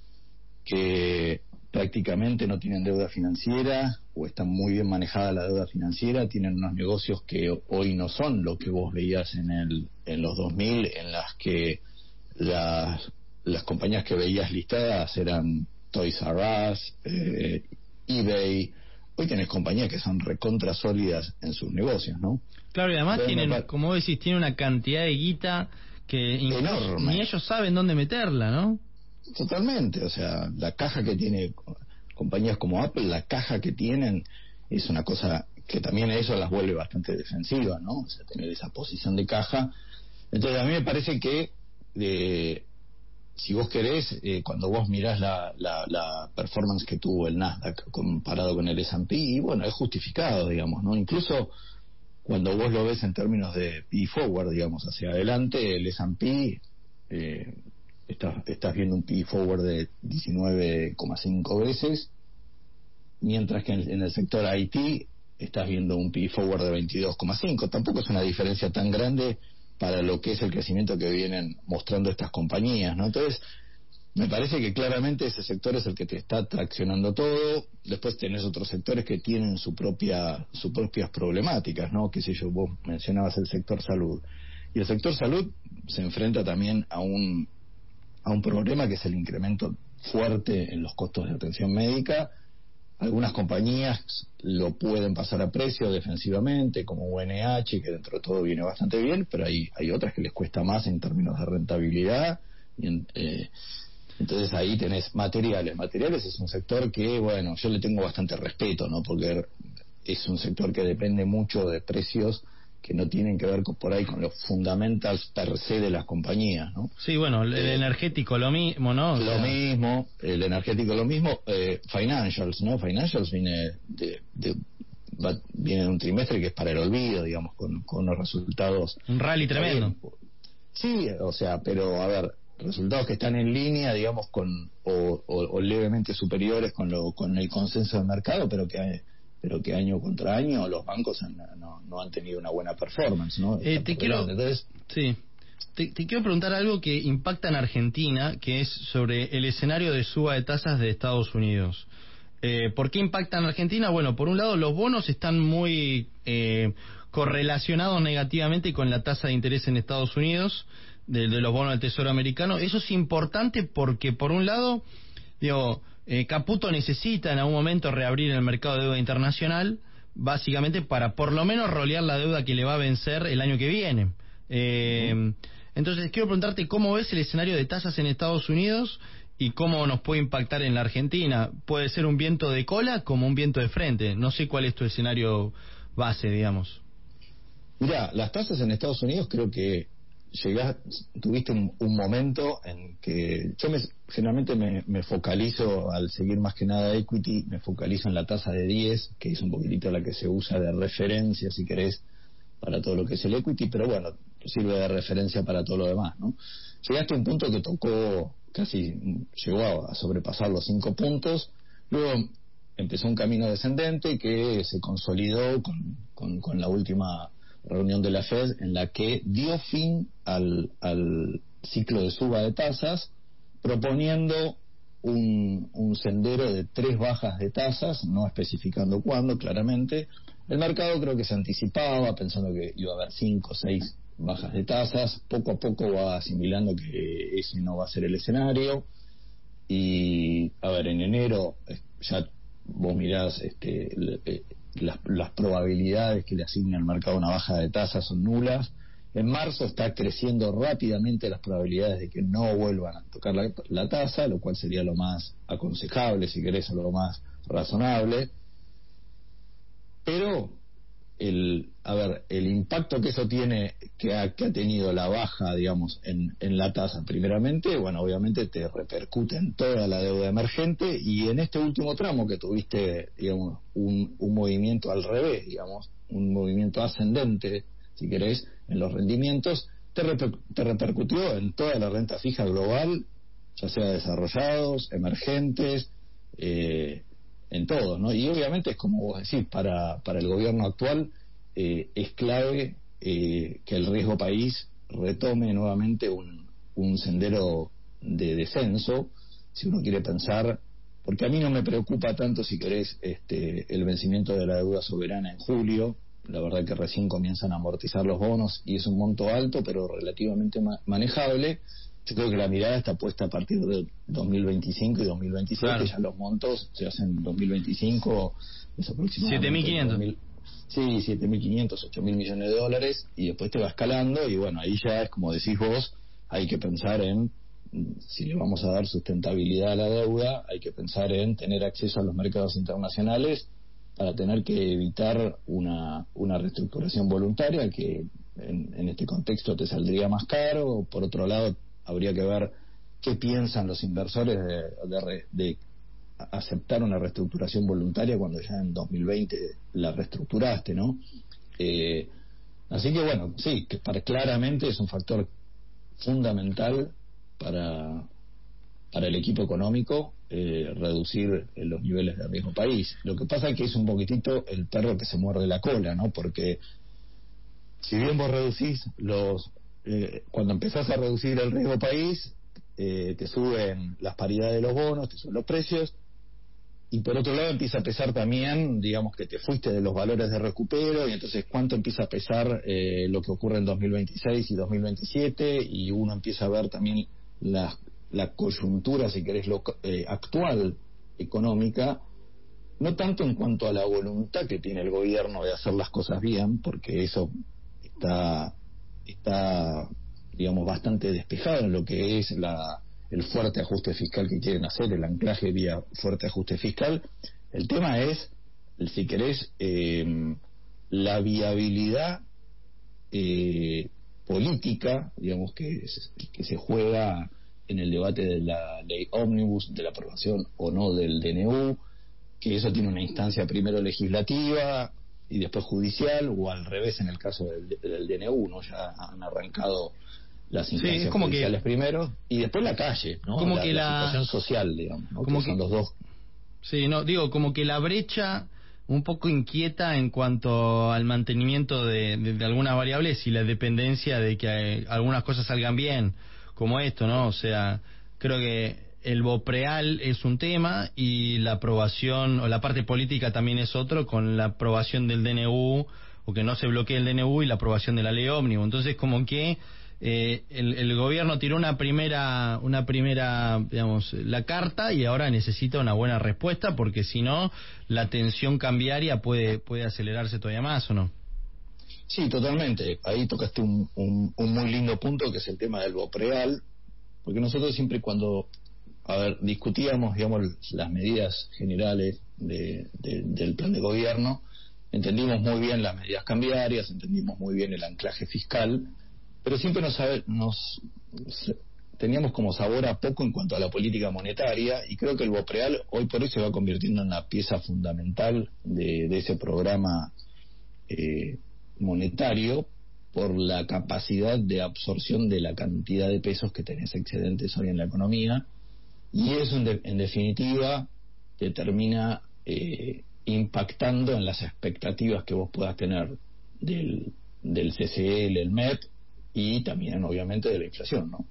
que prácticamente no tienen deuda financiera o están muy bien manejada la deuda financiera, tienen unos negocios que hoy no son lo que vos veías en el en los dos mil, en las que las las compañías que veías listadas eran Toys R Us, eh, eBay. Hoy tenés compañías que son recontra sólidas en sus negocios, ¿no? Claro, y además Pero tienen, como vos decís, tienen una cantidad de guita que enorme. Ni ellos saben dónde meterla, ¿no? Totalmente, o sea, la caja que tiene compañías como Apple, la caja que tienen es una cosa que también a eso las vuelve bastante defensivas, ¿no? O sea, tener esa posición de caja. Entonces a mí me parece que eh, si vos querés, eh, cuando vos mirás la, la, la performance que tuvo el Nasdaq comparado con el ese and pe, y bueno, es justificado, digamos, ¿no? Incluso cuando vos lo ves en términos de P E forward, digamos, hacia adelante, el ese and pe, eh, estás, estás viendo un P E forward de diecinueve coma cinco veces, mientras que en, en el sector I T estás viendo un P E forward de veintidós coma cinco. Tampoco es una diferencia tan grande para lo que es el crecimiento que vienen mostrando estas compañías, ¿no? Entonces, me parece que claramente ese sector es el que te está traccionando todo. Después tenés otros sectores que tienen su propia sus propias problemáticas, ¿no? Qué sé yo, vos mencionabas el sector salud. Y el sector salud se enfrenta también a un a un problema que es el incremento fuerte en los costos de atención médica. Algunas compañías lo pueden pasar a precio defensivamente, como U N H, que dentro de todo viene bastante bien, pero hay hay otras que les cuesta más en términos de rentabilidad. Y en, eh, entonces ahí tenés materiales. Materiales es un sector que, bueno, yo le tengo bastante respeto, ¿no? Porque es un sector que depende mucho de precios que no tienen que ver con, por ahí con los fundamentals per se de las compañías, ¿no? Sí, bueno, el eh, energético lo mismo, ¿no? O lo sea... mismo, el energético lo mismo, eh, financials, ¿no? Financials viene de, de va, viene de un trimestre que es para el olvido, digamos, con, con unos resultados... Un rally tremendo. Sí, o sea, pero a ver, resultados que están en línea, digamos, con o, o, o levemente superiores con lo con el consenso del mercado, pero que pero que año contra año los bancos han, no, no han tenido una buena performance, ¿no? Eh, te quiero, Entonces, sí, te, te quiero preguntar algo que impacta en Argentina, que es sobre el escenario de suba de tasas de Estados Unidos. Eh, ¿Por qué impacta en Argentina? Bueno, por un lado los bonos están muy eh, correlacionados negativamente con la tasa de interés en Estados Unidos. De, de los bonos del Tesoro americano. Eso es importante porque, por un lado, digo, eh, Caputo necesita en algún momento reabrir el mercado de deuda internacional, básicamente para por lo menos rolear la deuda que le va a vencer el año que viene. Eh, uh-huh. Entonces, quiero preguntarte cómo ves el escenario de tasas en Estados Unidos y cómo nos puede impactar en la Argentina. ¿Puede ser un viento de cola como un viento de frente? No sé cuál es tu escenario base, digamos. Mirá, las tasas en Estados Unidos creo que llegás, tuviste un, un momento en que yo me, generalmente me, me focalizo, al seguir más que nada equity, me focalizo en la tasa de diez, que es un poquitito la que se usa de referencia, si querés, para todo lo que es el equity, pero bueno, sirve de referencia para todo lo demás, ¿no? Llegaste a un punto que tocó, casi llegó a sobrepasar los cinco puntos, luego empezó un camino descendente que se consolidó con, con, con la última reunión de la Fed, en la que dio fin al, al ciclo de suba de tasas, proponiendo un, un sendero de tres bajas de tasas, no especificando cuándo, claramente. El mercado creo que se anticipaba, pensando que iba a haber cinco o seis bajas de tasas. Poco a poco va asimilando que ese no va a ser el escenario. Y, a ver, en enero ya vos mirás este, el, Las, las probabilidades que le asigna el mercado una baja de tasas son nulas. En marzo está creciendo rápidamente las probabilidades de que no vuelvan a tocar la, la tasa, lo cual sería lo más aconsejable, si querés, o lo más razonable. Pero el, a ver, el impacto que eso tiene, que ha, que ha tenido la baja, digamos, en, en la tasa, primeramente, bueno, obviamente te repercute en toda la deuda emergente, y en este último tramo que tuviste, digamos, un, un movimiento al revés, digamos, un movimiento ascendente, si querés, en los rendimientos, te, reper, te repercutió en toda la renta fija global, ya sea desarrollados, emergentes, eh, en todos, ¿no? Y obviamente es como vos decís, para, para el gobierno actual eh, es clave eh, que el riesgo país retome nuevamente un, un sendero de descenso, si uno quiere pensar, porque a mí no me preocupa tanto, si querés, este, el vencimiento de la deuda soberana en julio. La verdad que recién comienzan a amortizar los bonos y es un monto alto pero relativamente ma- manejable. Yo creo que la mirada está puesta a partir de dos mil veinticinco y dos mil veintisiete, claro. Ya los montos se hacen en dos mil veinticinco, es aproximadamente siete mil quinientos. Sí, siete mil quinientos, ocho mil millones de dólares, y después te va escalando, y bueno, ahí ya es como decís vos, hay que pensar en, si le vamos a dar sustentabilidad a la deuda, hay que pensar en tener acceso a los mercados internacionales para tener que evitar una, una reestructuración voluntaria que en, en este contexto te saldría más caro. Por otro lado, habría que ver qué piensan los inversores de, de, de aceptar una reestructuración voluntaria cuando ya en dos mil veinte la reestructuraste, ¿no? Eh, así que bueno, sí, que para, claramente es un factor fundamental para, para el equipo económico eh, reducir los niveles de riesgo país. Lo que pasa es que es un poquitito el perro que se muerde la cola, ¿no? Porque si bien vos reducís los... Eh, cuando empezás a reducir el riesgo país, eh, te suben las paridades de los bonos, te suben los precios, y por otro lado empieza a pesar también, digamos que te fuiste de los valores de recupero, y entonces cuánto empieza a pesar eh, lo que ocurre en dos mil veintiséis y dos mil veintisiete, y uno empieza a ver también la, la coyuntura, si querés, lo, eh, actual económica, no tanto en cuanto a la voluntad que tiene el gobierno de hacer las cosas bien, porque eso está, está digamos, bastante despejado en lo que es la el fuerte ajuste fiscal que quieren hacer, el anclaje vía fuerte ajuste fiscal. El tema es, si querés, eh, la viabilidad eh, política, digamos, que, que se juega en el debate de la ley ómnibus, de la aprobación o no del D N U, que eso tiene una instancia primero legislativa y después judicial, o al revés en el caso del, del D N U, ¿no? Ya han arrancado las instancias sí, como judiciales que, primero y después la calle, ¿no? Como la, que la, la situación social, digamos, ¿no? Como que son que, los dos. Sí, no, digo, como que la brecha un poco inquieta en cuanto al mantenimiento de, de, de algunas variables y la dependencia de que hay, algunas cosas salgan bien, como esto, ¿no? O sea, creo que el BOPREAL es un tema y la aprobación, o la parte política también es otro, con la aprobación del D N U, o que no se bloquee el D N U y la aprobación de la ley ómnibus. Entonces, como que Eh, el, el gobierno tiró una primera, una primera, digamos, la carta y ahora necesita una buena respuesta porque si no la tensión cambiaria puede puede acelerarse todavía más, ¿o no? Sí, totalmente. Ahí tocaste un, un, un muy lindo punto que es el tema del BOPREAL, porque nosotros siempre cuando a ver discutíamos, digamos, las medidas generales de, de, del plan de gobierno, entendimos muy bien las medidas cambiarias, entendimos muy bien el anclaje fiscal, pero siempre nos, nos teníamos como sabor a poco en cuanto a la política monetaria, y creo que el BOPREAL hoy por hoy se va convirtiendo en una pieza fundamental de, de ese programa eh, monetario, por la capacidad de absorción de la cantidad de pesos que tenés excedentes hoy en la economía, y eso en, de, en definitiva te termina eh, impactando en las expectativas que vos puedas tener del, del C C L, el M E P, y también obviamente de la inflación, ¿no?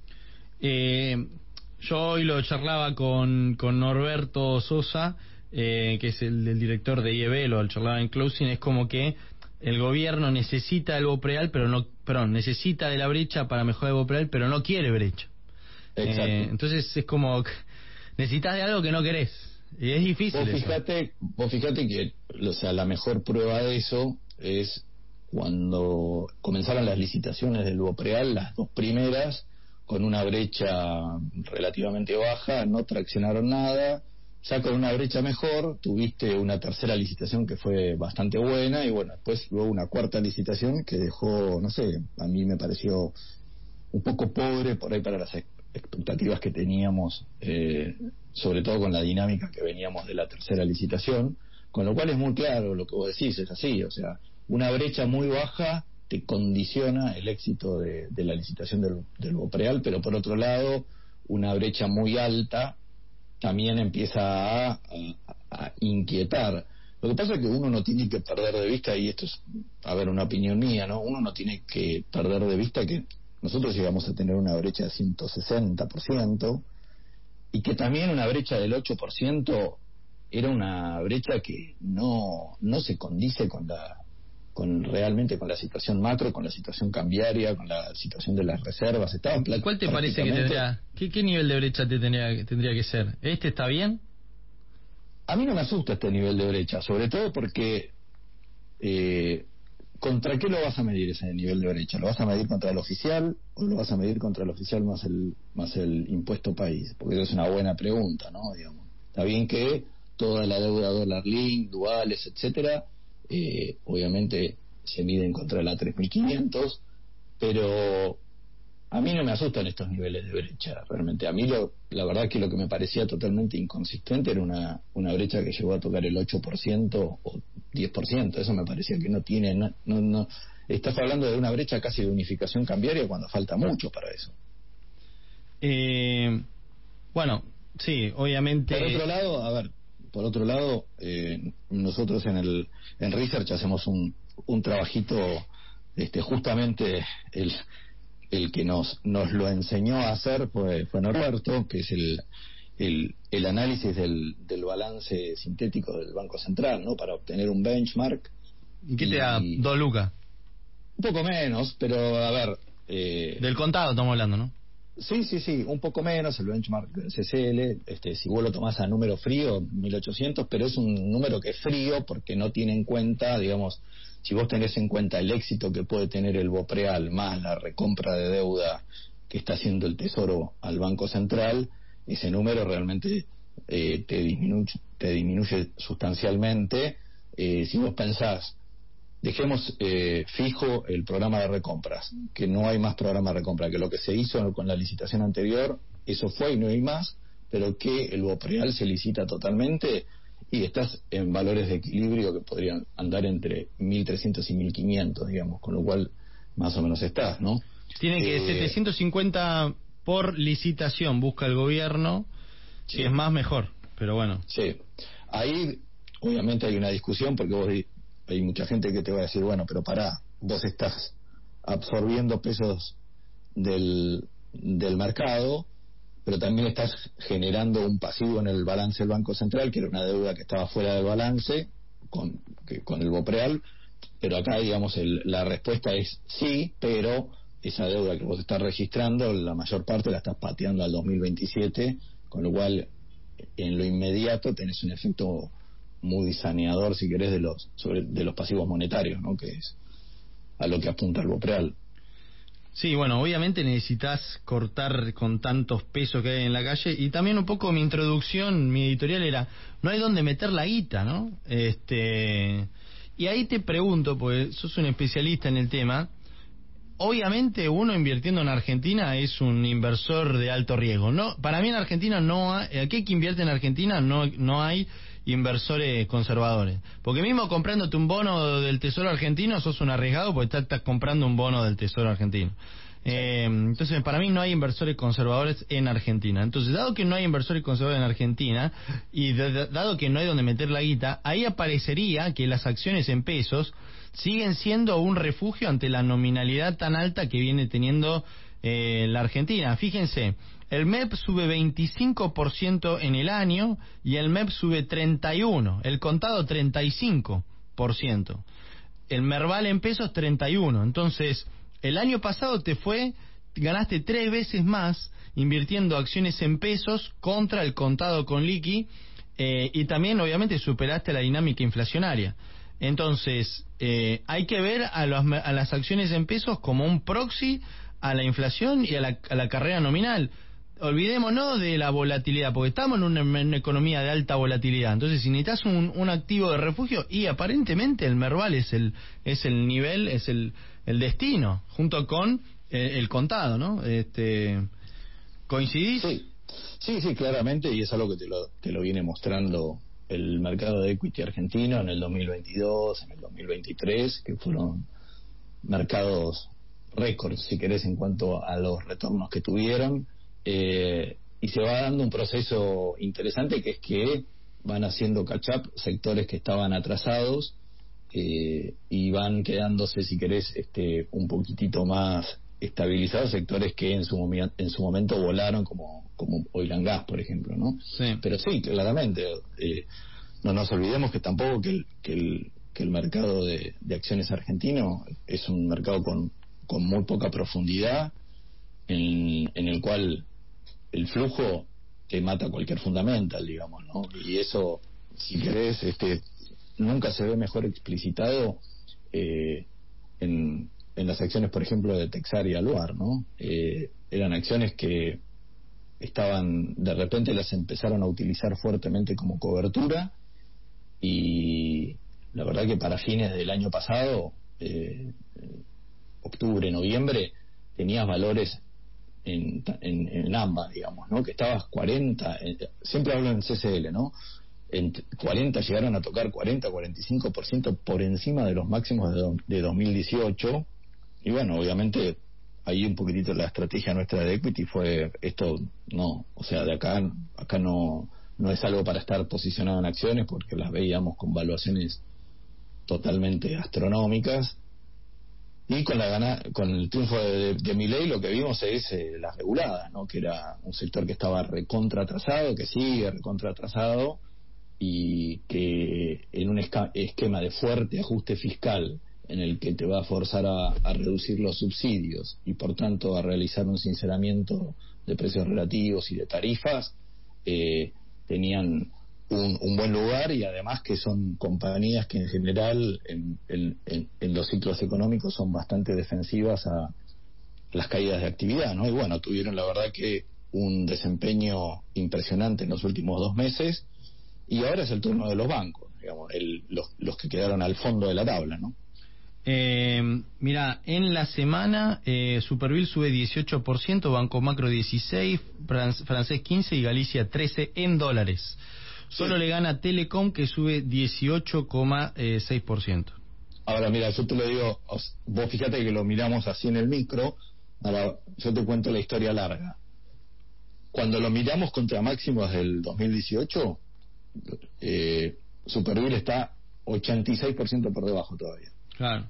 Eh, yo hoy lo charlaba con, con Norberto Sosa, eh, que es el, el director de I E B, lo charlaba en Closing, es como que el gobierno necesita el BOPREAL, pero no, perdón, necesita de la brecha para mejorar el BOPREAL, pero no quiere brecha. Exacto. Eh, entonces es como, necesitas de algo que no querés, y es difícil. Vos fíjate, vos fíjate que, o sea, la mejor prueba de eso es cuando comenzaron las licitaciones del BOPREAL, las dos primeras, con una brecha relativamente baja, no traccionaron nada. Ya con una brecha mejor, tuviste una tercera licitación que fue bastante buena, y bueno, después luego una cuarta licitación que dejó, no sé, a mí me pareció un poco pobre por ahí para las expectativas que teníamos, eh, sobre todo con la dinámica que veníamos de la tercera licitación, con lo cual es muy claro lo que vos decís, es así, o sea, una brecha muy baja te condiciona el éxito de, de la licitación del, del BOPREAL, pero por otro lado, una brecha muy alta también empieza a, a, a inquietar. Lo que pasa es que uno no tiene que perder de vista, y esto es, a ver, una opinión mía, ¿no? Uno no tiene que perder de vista que nosotros llegamos a tener una brecha de ciento sesenta por ciento, y que también una brecha del ocho por ciento era una brecha que no, no se condice con la con realmente con la situación macro, con la situación cambiaria, con la situación de las reservas. Estaban ¿Cuál te parece que tendría, qué, qué nivel de brecha te tendría, tendría que ser? ¿Este está bien? A mí no me asusta este nivel de brecha, sobre todo porque eh, ¿contra qué lo vas a medir ese nivel de brecha? ¿Lo vas a medir contra el oficial o lo vas a medir contra el oficial más el más el impuesto país? Porque eso es una buena pregunta, ¿no? Digamos, está bien que toda la deuda dólar link, duales, etcétera, Eh, obviamente se miden contra la tres mil quinientos, pero a mí no me asustan estos niveles de brecha, realmente. A mí lo, la verdad que lo que me parecía totalmente inconsistente era una, una brecha que llegó a tocar el ocho por ciento o diez por ciento, eso me parecía que no tiene, no, no, no. Estás hablando de una brecha casi de unificación cambiaria cuando falta mucho para eso. Eh, bueno, sí, obviamente. Por otro lado, a ver, por otro lado, eh, nosotros en el en Research hacemos un, un trabajito, este, justamente el el que nos nos lo enseñó a hacer fue, fue Norberto, que es el el, el análisis del, del balance sintético del Banco Central, ¿no? Para obtener un benchmark. ¿Y qué te da? ¿Dos lucas? Un poco menos, pero a ver... Eh, del contado estamos hablando, ¿no? Sí, sí, sí, un poco menos, el benchmark C C L, este, si vos lo tomás a número frío, mil ochocientos, pero es un número que es frío porque no tiene en cuenta, digamos, si vos tenés en cuenta el éxito que puede tener el BOPREAL más la recompra de deuda que está haciendo el Tesoro al Banco Central, ese número realmente eh, te disminuye, te disminuye sustancialmente. Eh, si vos pensás, dejemos eh, fijo el programa de recompras, que no hay más programa de recompra, que lo que se hizo con la licitación anterior, eso fue y no hay más, pero que el BOPREAL se licita totalmente y estás en valores de equilibrio que podrían andar entre mil trescientos y mil quinientos, digamos, con lo cual más o menos estás, ¿no? Tiene que eh, setecientos cincuenta por licitación busca el gobierno, si sí. Es más mejor, pero bueno. Sí, ahí obviamente hay una discusión porque vos hay mucha gente que te va a decir, bueno, pero pará, vos estás absorbiendo pesos del, del mercado, pero también estás generando un pasivo en el balance del Banco Central, que era una deuda que estaba fuera del balance, con, que, con el BOPREAL, pero acá, digamos, el, la respuesta es sí, pero esa deuda que vos estás registrando, la mayor parte la estás pateando al dos mil veintisiete, con lo cual, en lo inmediato tenés un efecto muy saneador, si querés, de los sobre de los pasivos monetarios, ¿no? Que es a lo que apunta el BOPREAL. Sí, bueno, obviamente necesitas cortar con tantos pesos que hay en la calle, y también un poco mi introducción, mi editorial era, no hay dónde meter la guita, ¿no? Este, y ahí te pregunto, pues sos un especialista en el tema, obviamente uno invirtiendo en Argentina es un inversor de alto riesgo, ¿no? Para mí en Argentina no hay, aquí que invierte en Argentina no, no hay inversores conservadores, porque mismo comprándote un bono del Tesoro argentino sos un arriesgado porque estás, estás comprando un bono del Tesoro argentino. Eh, entonces para mí no hay inversores conservadores en Argentina. Entonces dado que no hay inversores conservadores en Argentina y de, de, dado que no hay donde meter la guita, ahí aparecería que las acciones en pesos siguen siendo un refugio ante la nominalidad tan alta que viene teniendo eh, la Argentina. Fíjense, el M E P sube veinticinco por ciento en el año y el M E P sube treinta y uno por ciento, el contado treinta y cinco por ciento, el Merval en pesos treinta y uno por ciento. Entonces, el año pasado te fue, ganaste tres veces más invirtiendo acciones en pesos contra el contado con liqui, eh, y también obviamente superaste la dinámica inflacionaria. Entonces, eh, hay que ver a, los, a las acciones en pesos como un proxy a la inflación y a la, a la carrera nominal. Olvidémonos de la volatilidad, porque estamos en una, en una economía de alta volatilidad. Entonces, si necesitas un, un activo de refugio, y aparentemente el Merval es el es el nivel, es el, el destino, junto con el, el contado, ¿no? Este, ¿coincidís? Sí, sí, sí, claramente, y es algo que te lo, te lo viene mostrando el mercado de equity argentino en el dos mil veintidós, en el dos mil veintitrés, que fueron mercados récords, si querés, en cuanto a los retornos que tuvieron. Eh, y se va dando un proceso interesante, que es que van haciendo catch up sectores que estaban atrasados, eh, y van quedándose, si querés, este, un poquitito más estabilizados sectores que en su, momi- en su momento volaron, como, como oil and gas, por ejemplo, ¿no? Sí. Pero sí, claramente, eh, no nos olvidemos que tampoco que el, que el, que el mercado de, de acciones argentino es un mercado con, con muy poca profundidad, en, en el cual el flujo te mata cualquier fundamental, digamos, ¿no? Y eso, si querés, este, nunca se ve mejor explicitado eh, en, en las acciones, por ejemplo, de Texar y Aluar, ¿no? Eh, eran acciones que estaban, de repente las empezaron a utilizar fuertemente como cobertura, y la verdad que para fines del año pasado, eh, octubre, noviembre, tenías valores en, en, en ambas, digamos, ¿no? Que estabas cuarenta, eh, siempre hablo en C C L, ¿no? En cuarenta llegaron a tocar cuarenta, cuarenta y cinco por ciento por encima de los máximos de, do, de dos mil dieciocho, y bueno, obviamente ahí un poquitito la estrategia nuestra de equity fue esto, no, o sea, de acá acá no no es algo para estar posicionado en acciones, porque las veíamos con valuaciones totalmente astronómicas. Y con la gana, con el triunfo de, de, de Milei lo que vimos es eh, las reguladas, ¿no? Que era un sector que estaba recontra atrasado, que sigue recontra atrasado, y que en un esca- esquema de fuerte ajuste fiscal en el que te va a forzar a, a reducir los subsidios y por tanto a realizar un sinceramiento de precios relativos y de tarifas, eh, tenían Un, un buen lugar, y además que son compañías que en general en, en, en, en los ciclos económicos son bastante defensivas a las caídas de actividad, ¿no? Y bueno, tuvieron la verdad que un desempeño impresionante en los últimos dos meses, y ahora es el turno de los bancos, digamos, el, los, los que quedaron al fondo de la tabla, ¿no? Eh, mira, en la semana eh, Superville sube dieciocho por ciento, Banco Macro dieciséis por ciento, Francés quince por ciento y Galicia trece por ciento en dólares. Solo sí. Le gana Telecom, que sube dieciocho coma seis por ciento. Ahora, mira, yo te lo digo, vos fíjate que lo miramos así en el micro. Ahora, yo te cuento la historia larga. Cuando lo miramos contra máximos del dos mil dieciocho, eh, Superville está ochenta y seis por ciento por debajo todavía. Claro.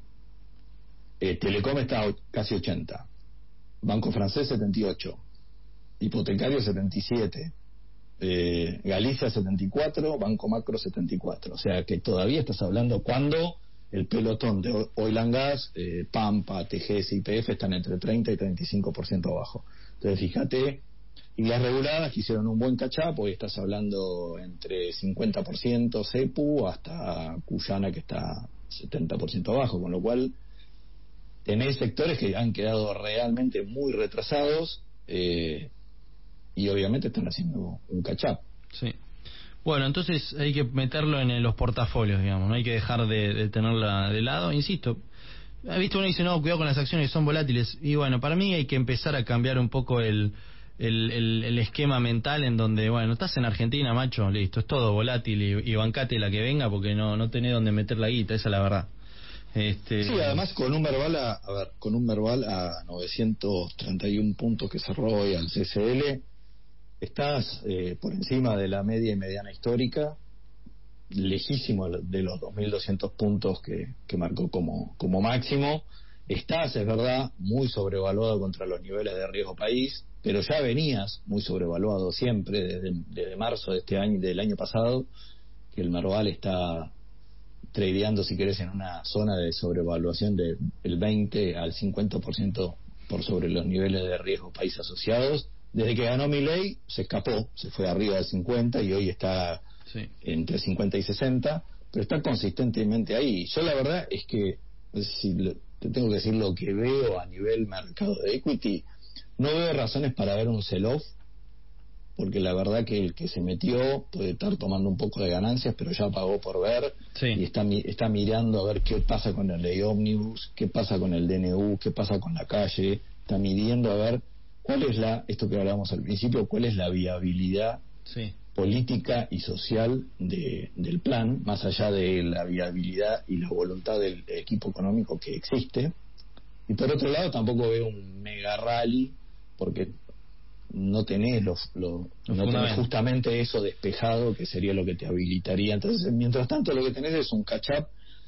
Eh, Telecom está casi ochenta. Banco Francés setenta y ocho. Hipotecario setenta y siete. Eh, Galicia setenta y cuatro, Banco Macro setenta y cuatro, o sea que todavía estás hablando cuando el pelotón de Oil and Gas, eh, Pampa, T G S y Y P F están entre treinta y treinta y cinco por ciento abajo. Entonces fíjate, y las reguladas que hicieron un buen catch-up, hoy estás hablando entre cincuenta por ciento C E P U hasta Cuyana, que está setenta por ciento abajo, con lo cual tenés sectores que han quedado realmente muy retrasados, eh, y obviamente están haciendo un catch-up. Sí. Bueno, entonces hay que meterlo en los portafolios, digamos, no hay que dejar de, de tenerla de lado. Insisto, ha visto uno dice, no, cuidado con las acciones, son volátiles. Y bueno, para mí hay que empezar a cambiar un poco el, el, el, el esquema mental en donde, bueno, estás en Argentina, macho, listo, es todo volátil y, y bancate la que venga porque no, no tenés donde meter la guita, esa es la verdad. Este... Sí, además con un Merval a, a ver, con un Merval a novecientos treinta y uno puntos que cerró hoy al C C L, estás eh, por encima de la media y mediana histórica, lejísimo de los dos mil doscientos puntos que, que marcó como, como máximo. Estás, es verdad, muy sobrevaluado contra los niveles de riesgo país, pero ya venías muy sobrevaluado siempre desde, desde marzo de este año, del año pasado, que el Merval está tradeando, si querés, en una zona de sobrevaluación del veinte al cincuenta por ciento por sobre los niveles de riesgo país asociados. Desde que ganó Milei se escapó, se fue arriba del cincuenta y hoy está sí. entre cincuenta y sesenta, pero está consistentemente ahí. Yo la verdad es que, si lo, te tengo que decir lo que veo a nivel mercado de equity, no veo razones para ver un sell-off, porque la verdad que el que se metió puede estar tomando un poco de ganancias, pero ya pagó por ver, sí. y está, está mirando a ver qué pasa con el ley ómnibus, qué pasa con el D N U, qué pasa con la calle, está midiendo a ver cuál es la, esto que hablábamos al principio, cuál es la viabilidad sí. política y social de, del plan, más allá de la viabilidad y la voluntad del equipo económico que existe. Y por otro lado tampoco veo un mega rally, porque no tenés los, los, no tenés justamente eso despejado, que sería lo que te habilitaría. Entonces, mientras tanto, lo que tenés es un catch-up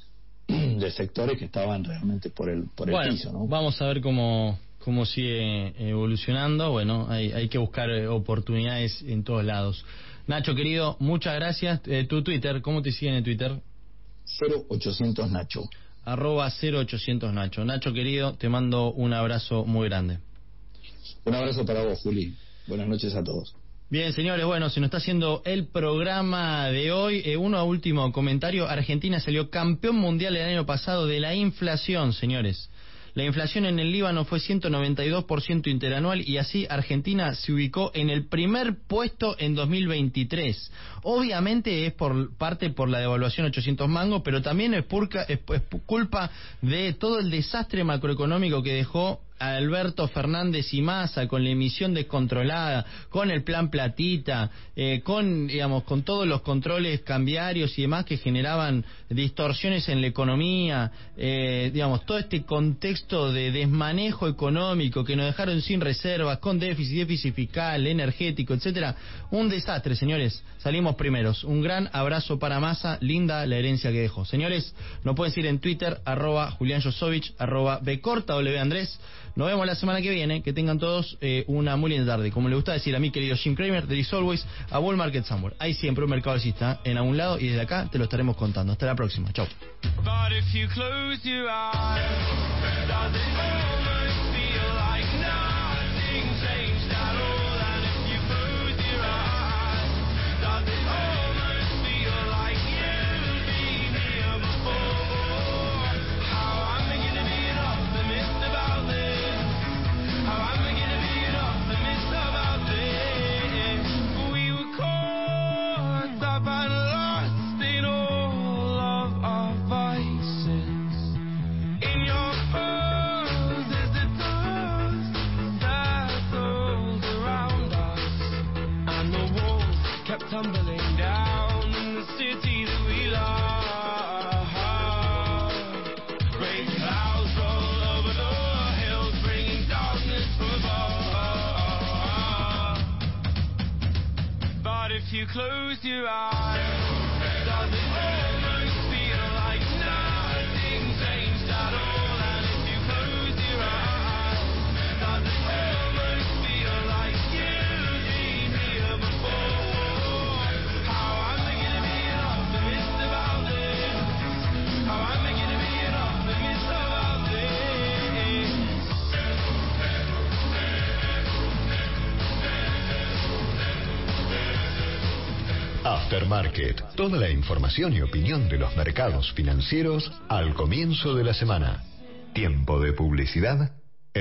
de sectores que estaban realmente por el por el bueno, piso, ¿no? Vamos a ver cómo cómo sigue evolucionando. Bueno, hay hay que buscar oportunidades en todos lados. Nacho, querido, muchas gracias. Eh, tu Twitter, ¿cómo te siguen en Twitter? cero ochocientos Nacho. Arroba cero ochocientos Nacho. Nacho, querido, te mando un abrazo muy grande. Un abrazo para vos, Juli. Buenas noches a todos. Bien, señores, bueno, se nos está haciendo el programa de hoy. Eh, uno último comentario. Argentina salió campeón mundial el año pasado de la inflación, señores. La inflación en el Líbano fue ciento noventa y dos por ciento interanual y así Argentina se ubicó en el primer puesto en dos mil veintitrés. Obviamente es por parte por la devaluación ochocientos mangos, pero también es, purca, es, es culpa de todo el desastre macroeconómico que dejó Alberto Fernández y Massa, con la emisión descontrolada, con el plan Platita, eh, con, digamos, con todos los controles cambiarios y demás que generaban distorsiones en la economía, eh, digamos, todo este contexto de desmanejo económico que nos dejaron sin reservas, con déficit, déficit fiscal, energético, etcétera, un desastre, señores. Salimos primeros. Un gran abrazo para Massa, linda la herencia que dejó. Señores, nos pueden seguir en Twitter, arroba Julián Josovich, arroba Bcorta, W Andrés. Nos vemos la semana que viene. Que tengan todos eh, una muy linda tarde. Como le gusta decir a mi querido Jim Cramer, there is always a bull market somewhere. Hay siempre un mercado alcista en algún lado y desde acá te lo estaremos contando. Hasta la próxima. Chau. Tumbling down in the city that we love. Rain clouds roll over the hills, bringing darkness from above. But if you close your eyes, does it almost feel like nothing changed at all? And if you close your eyes, does it almost feel like you've been here before? Aftermarket, toda la información y opinión de los mercados financieros al comienzo de la semana. Tiempo de publicidad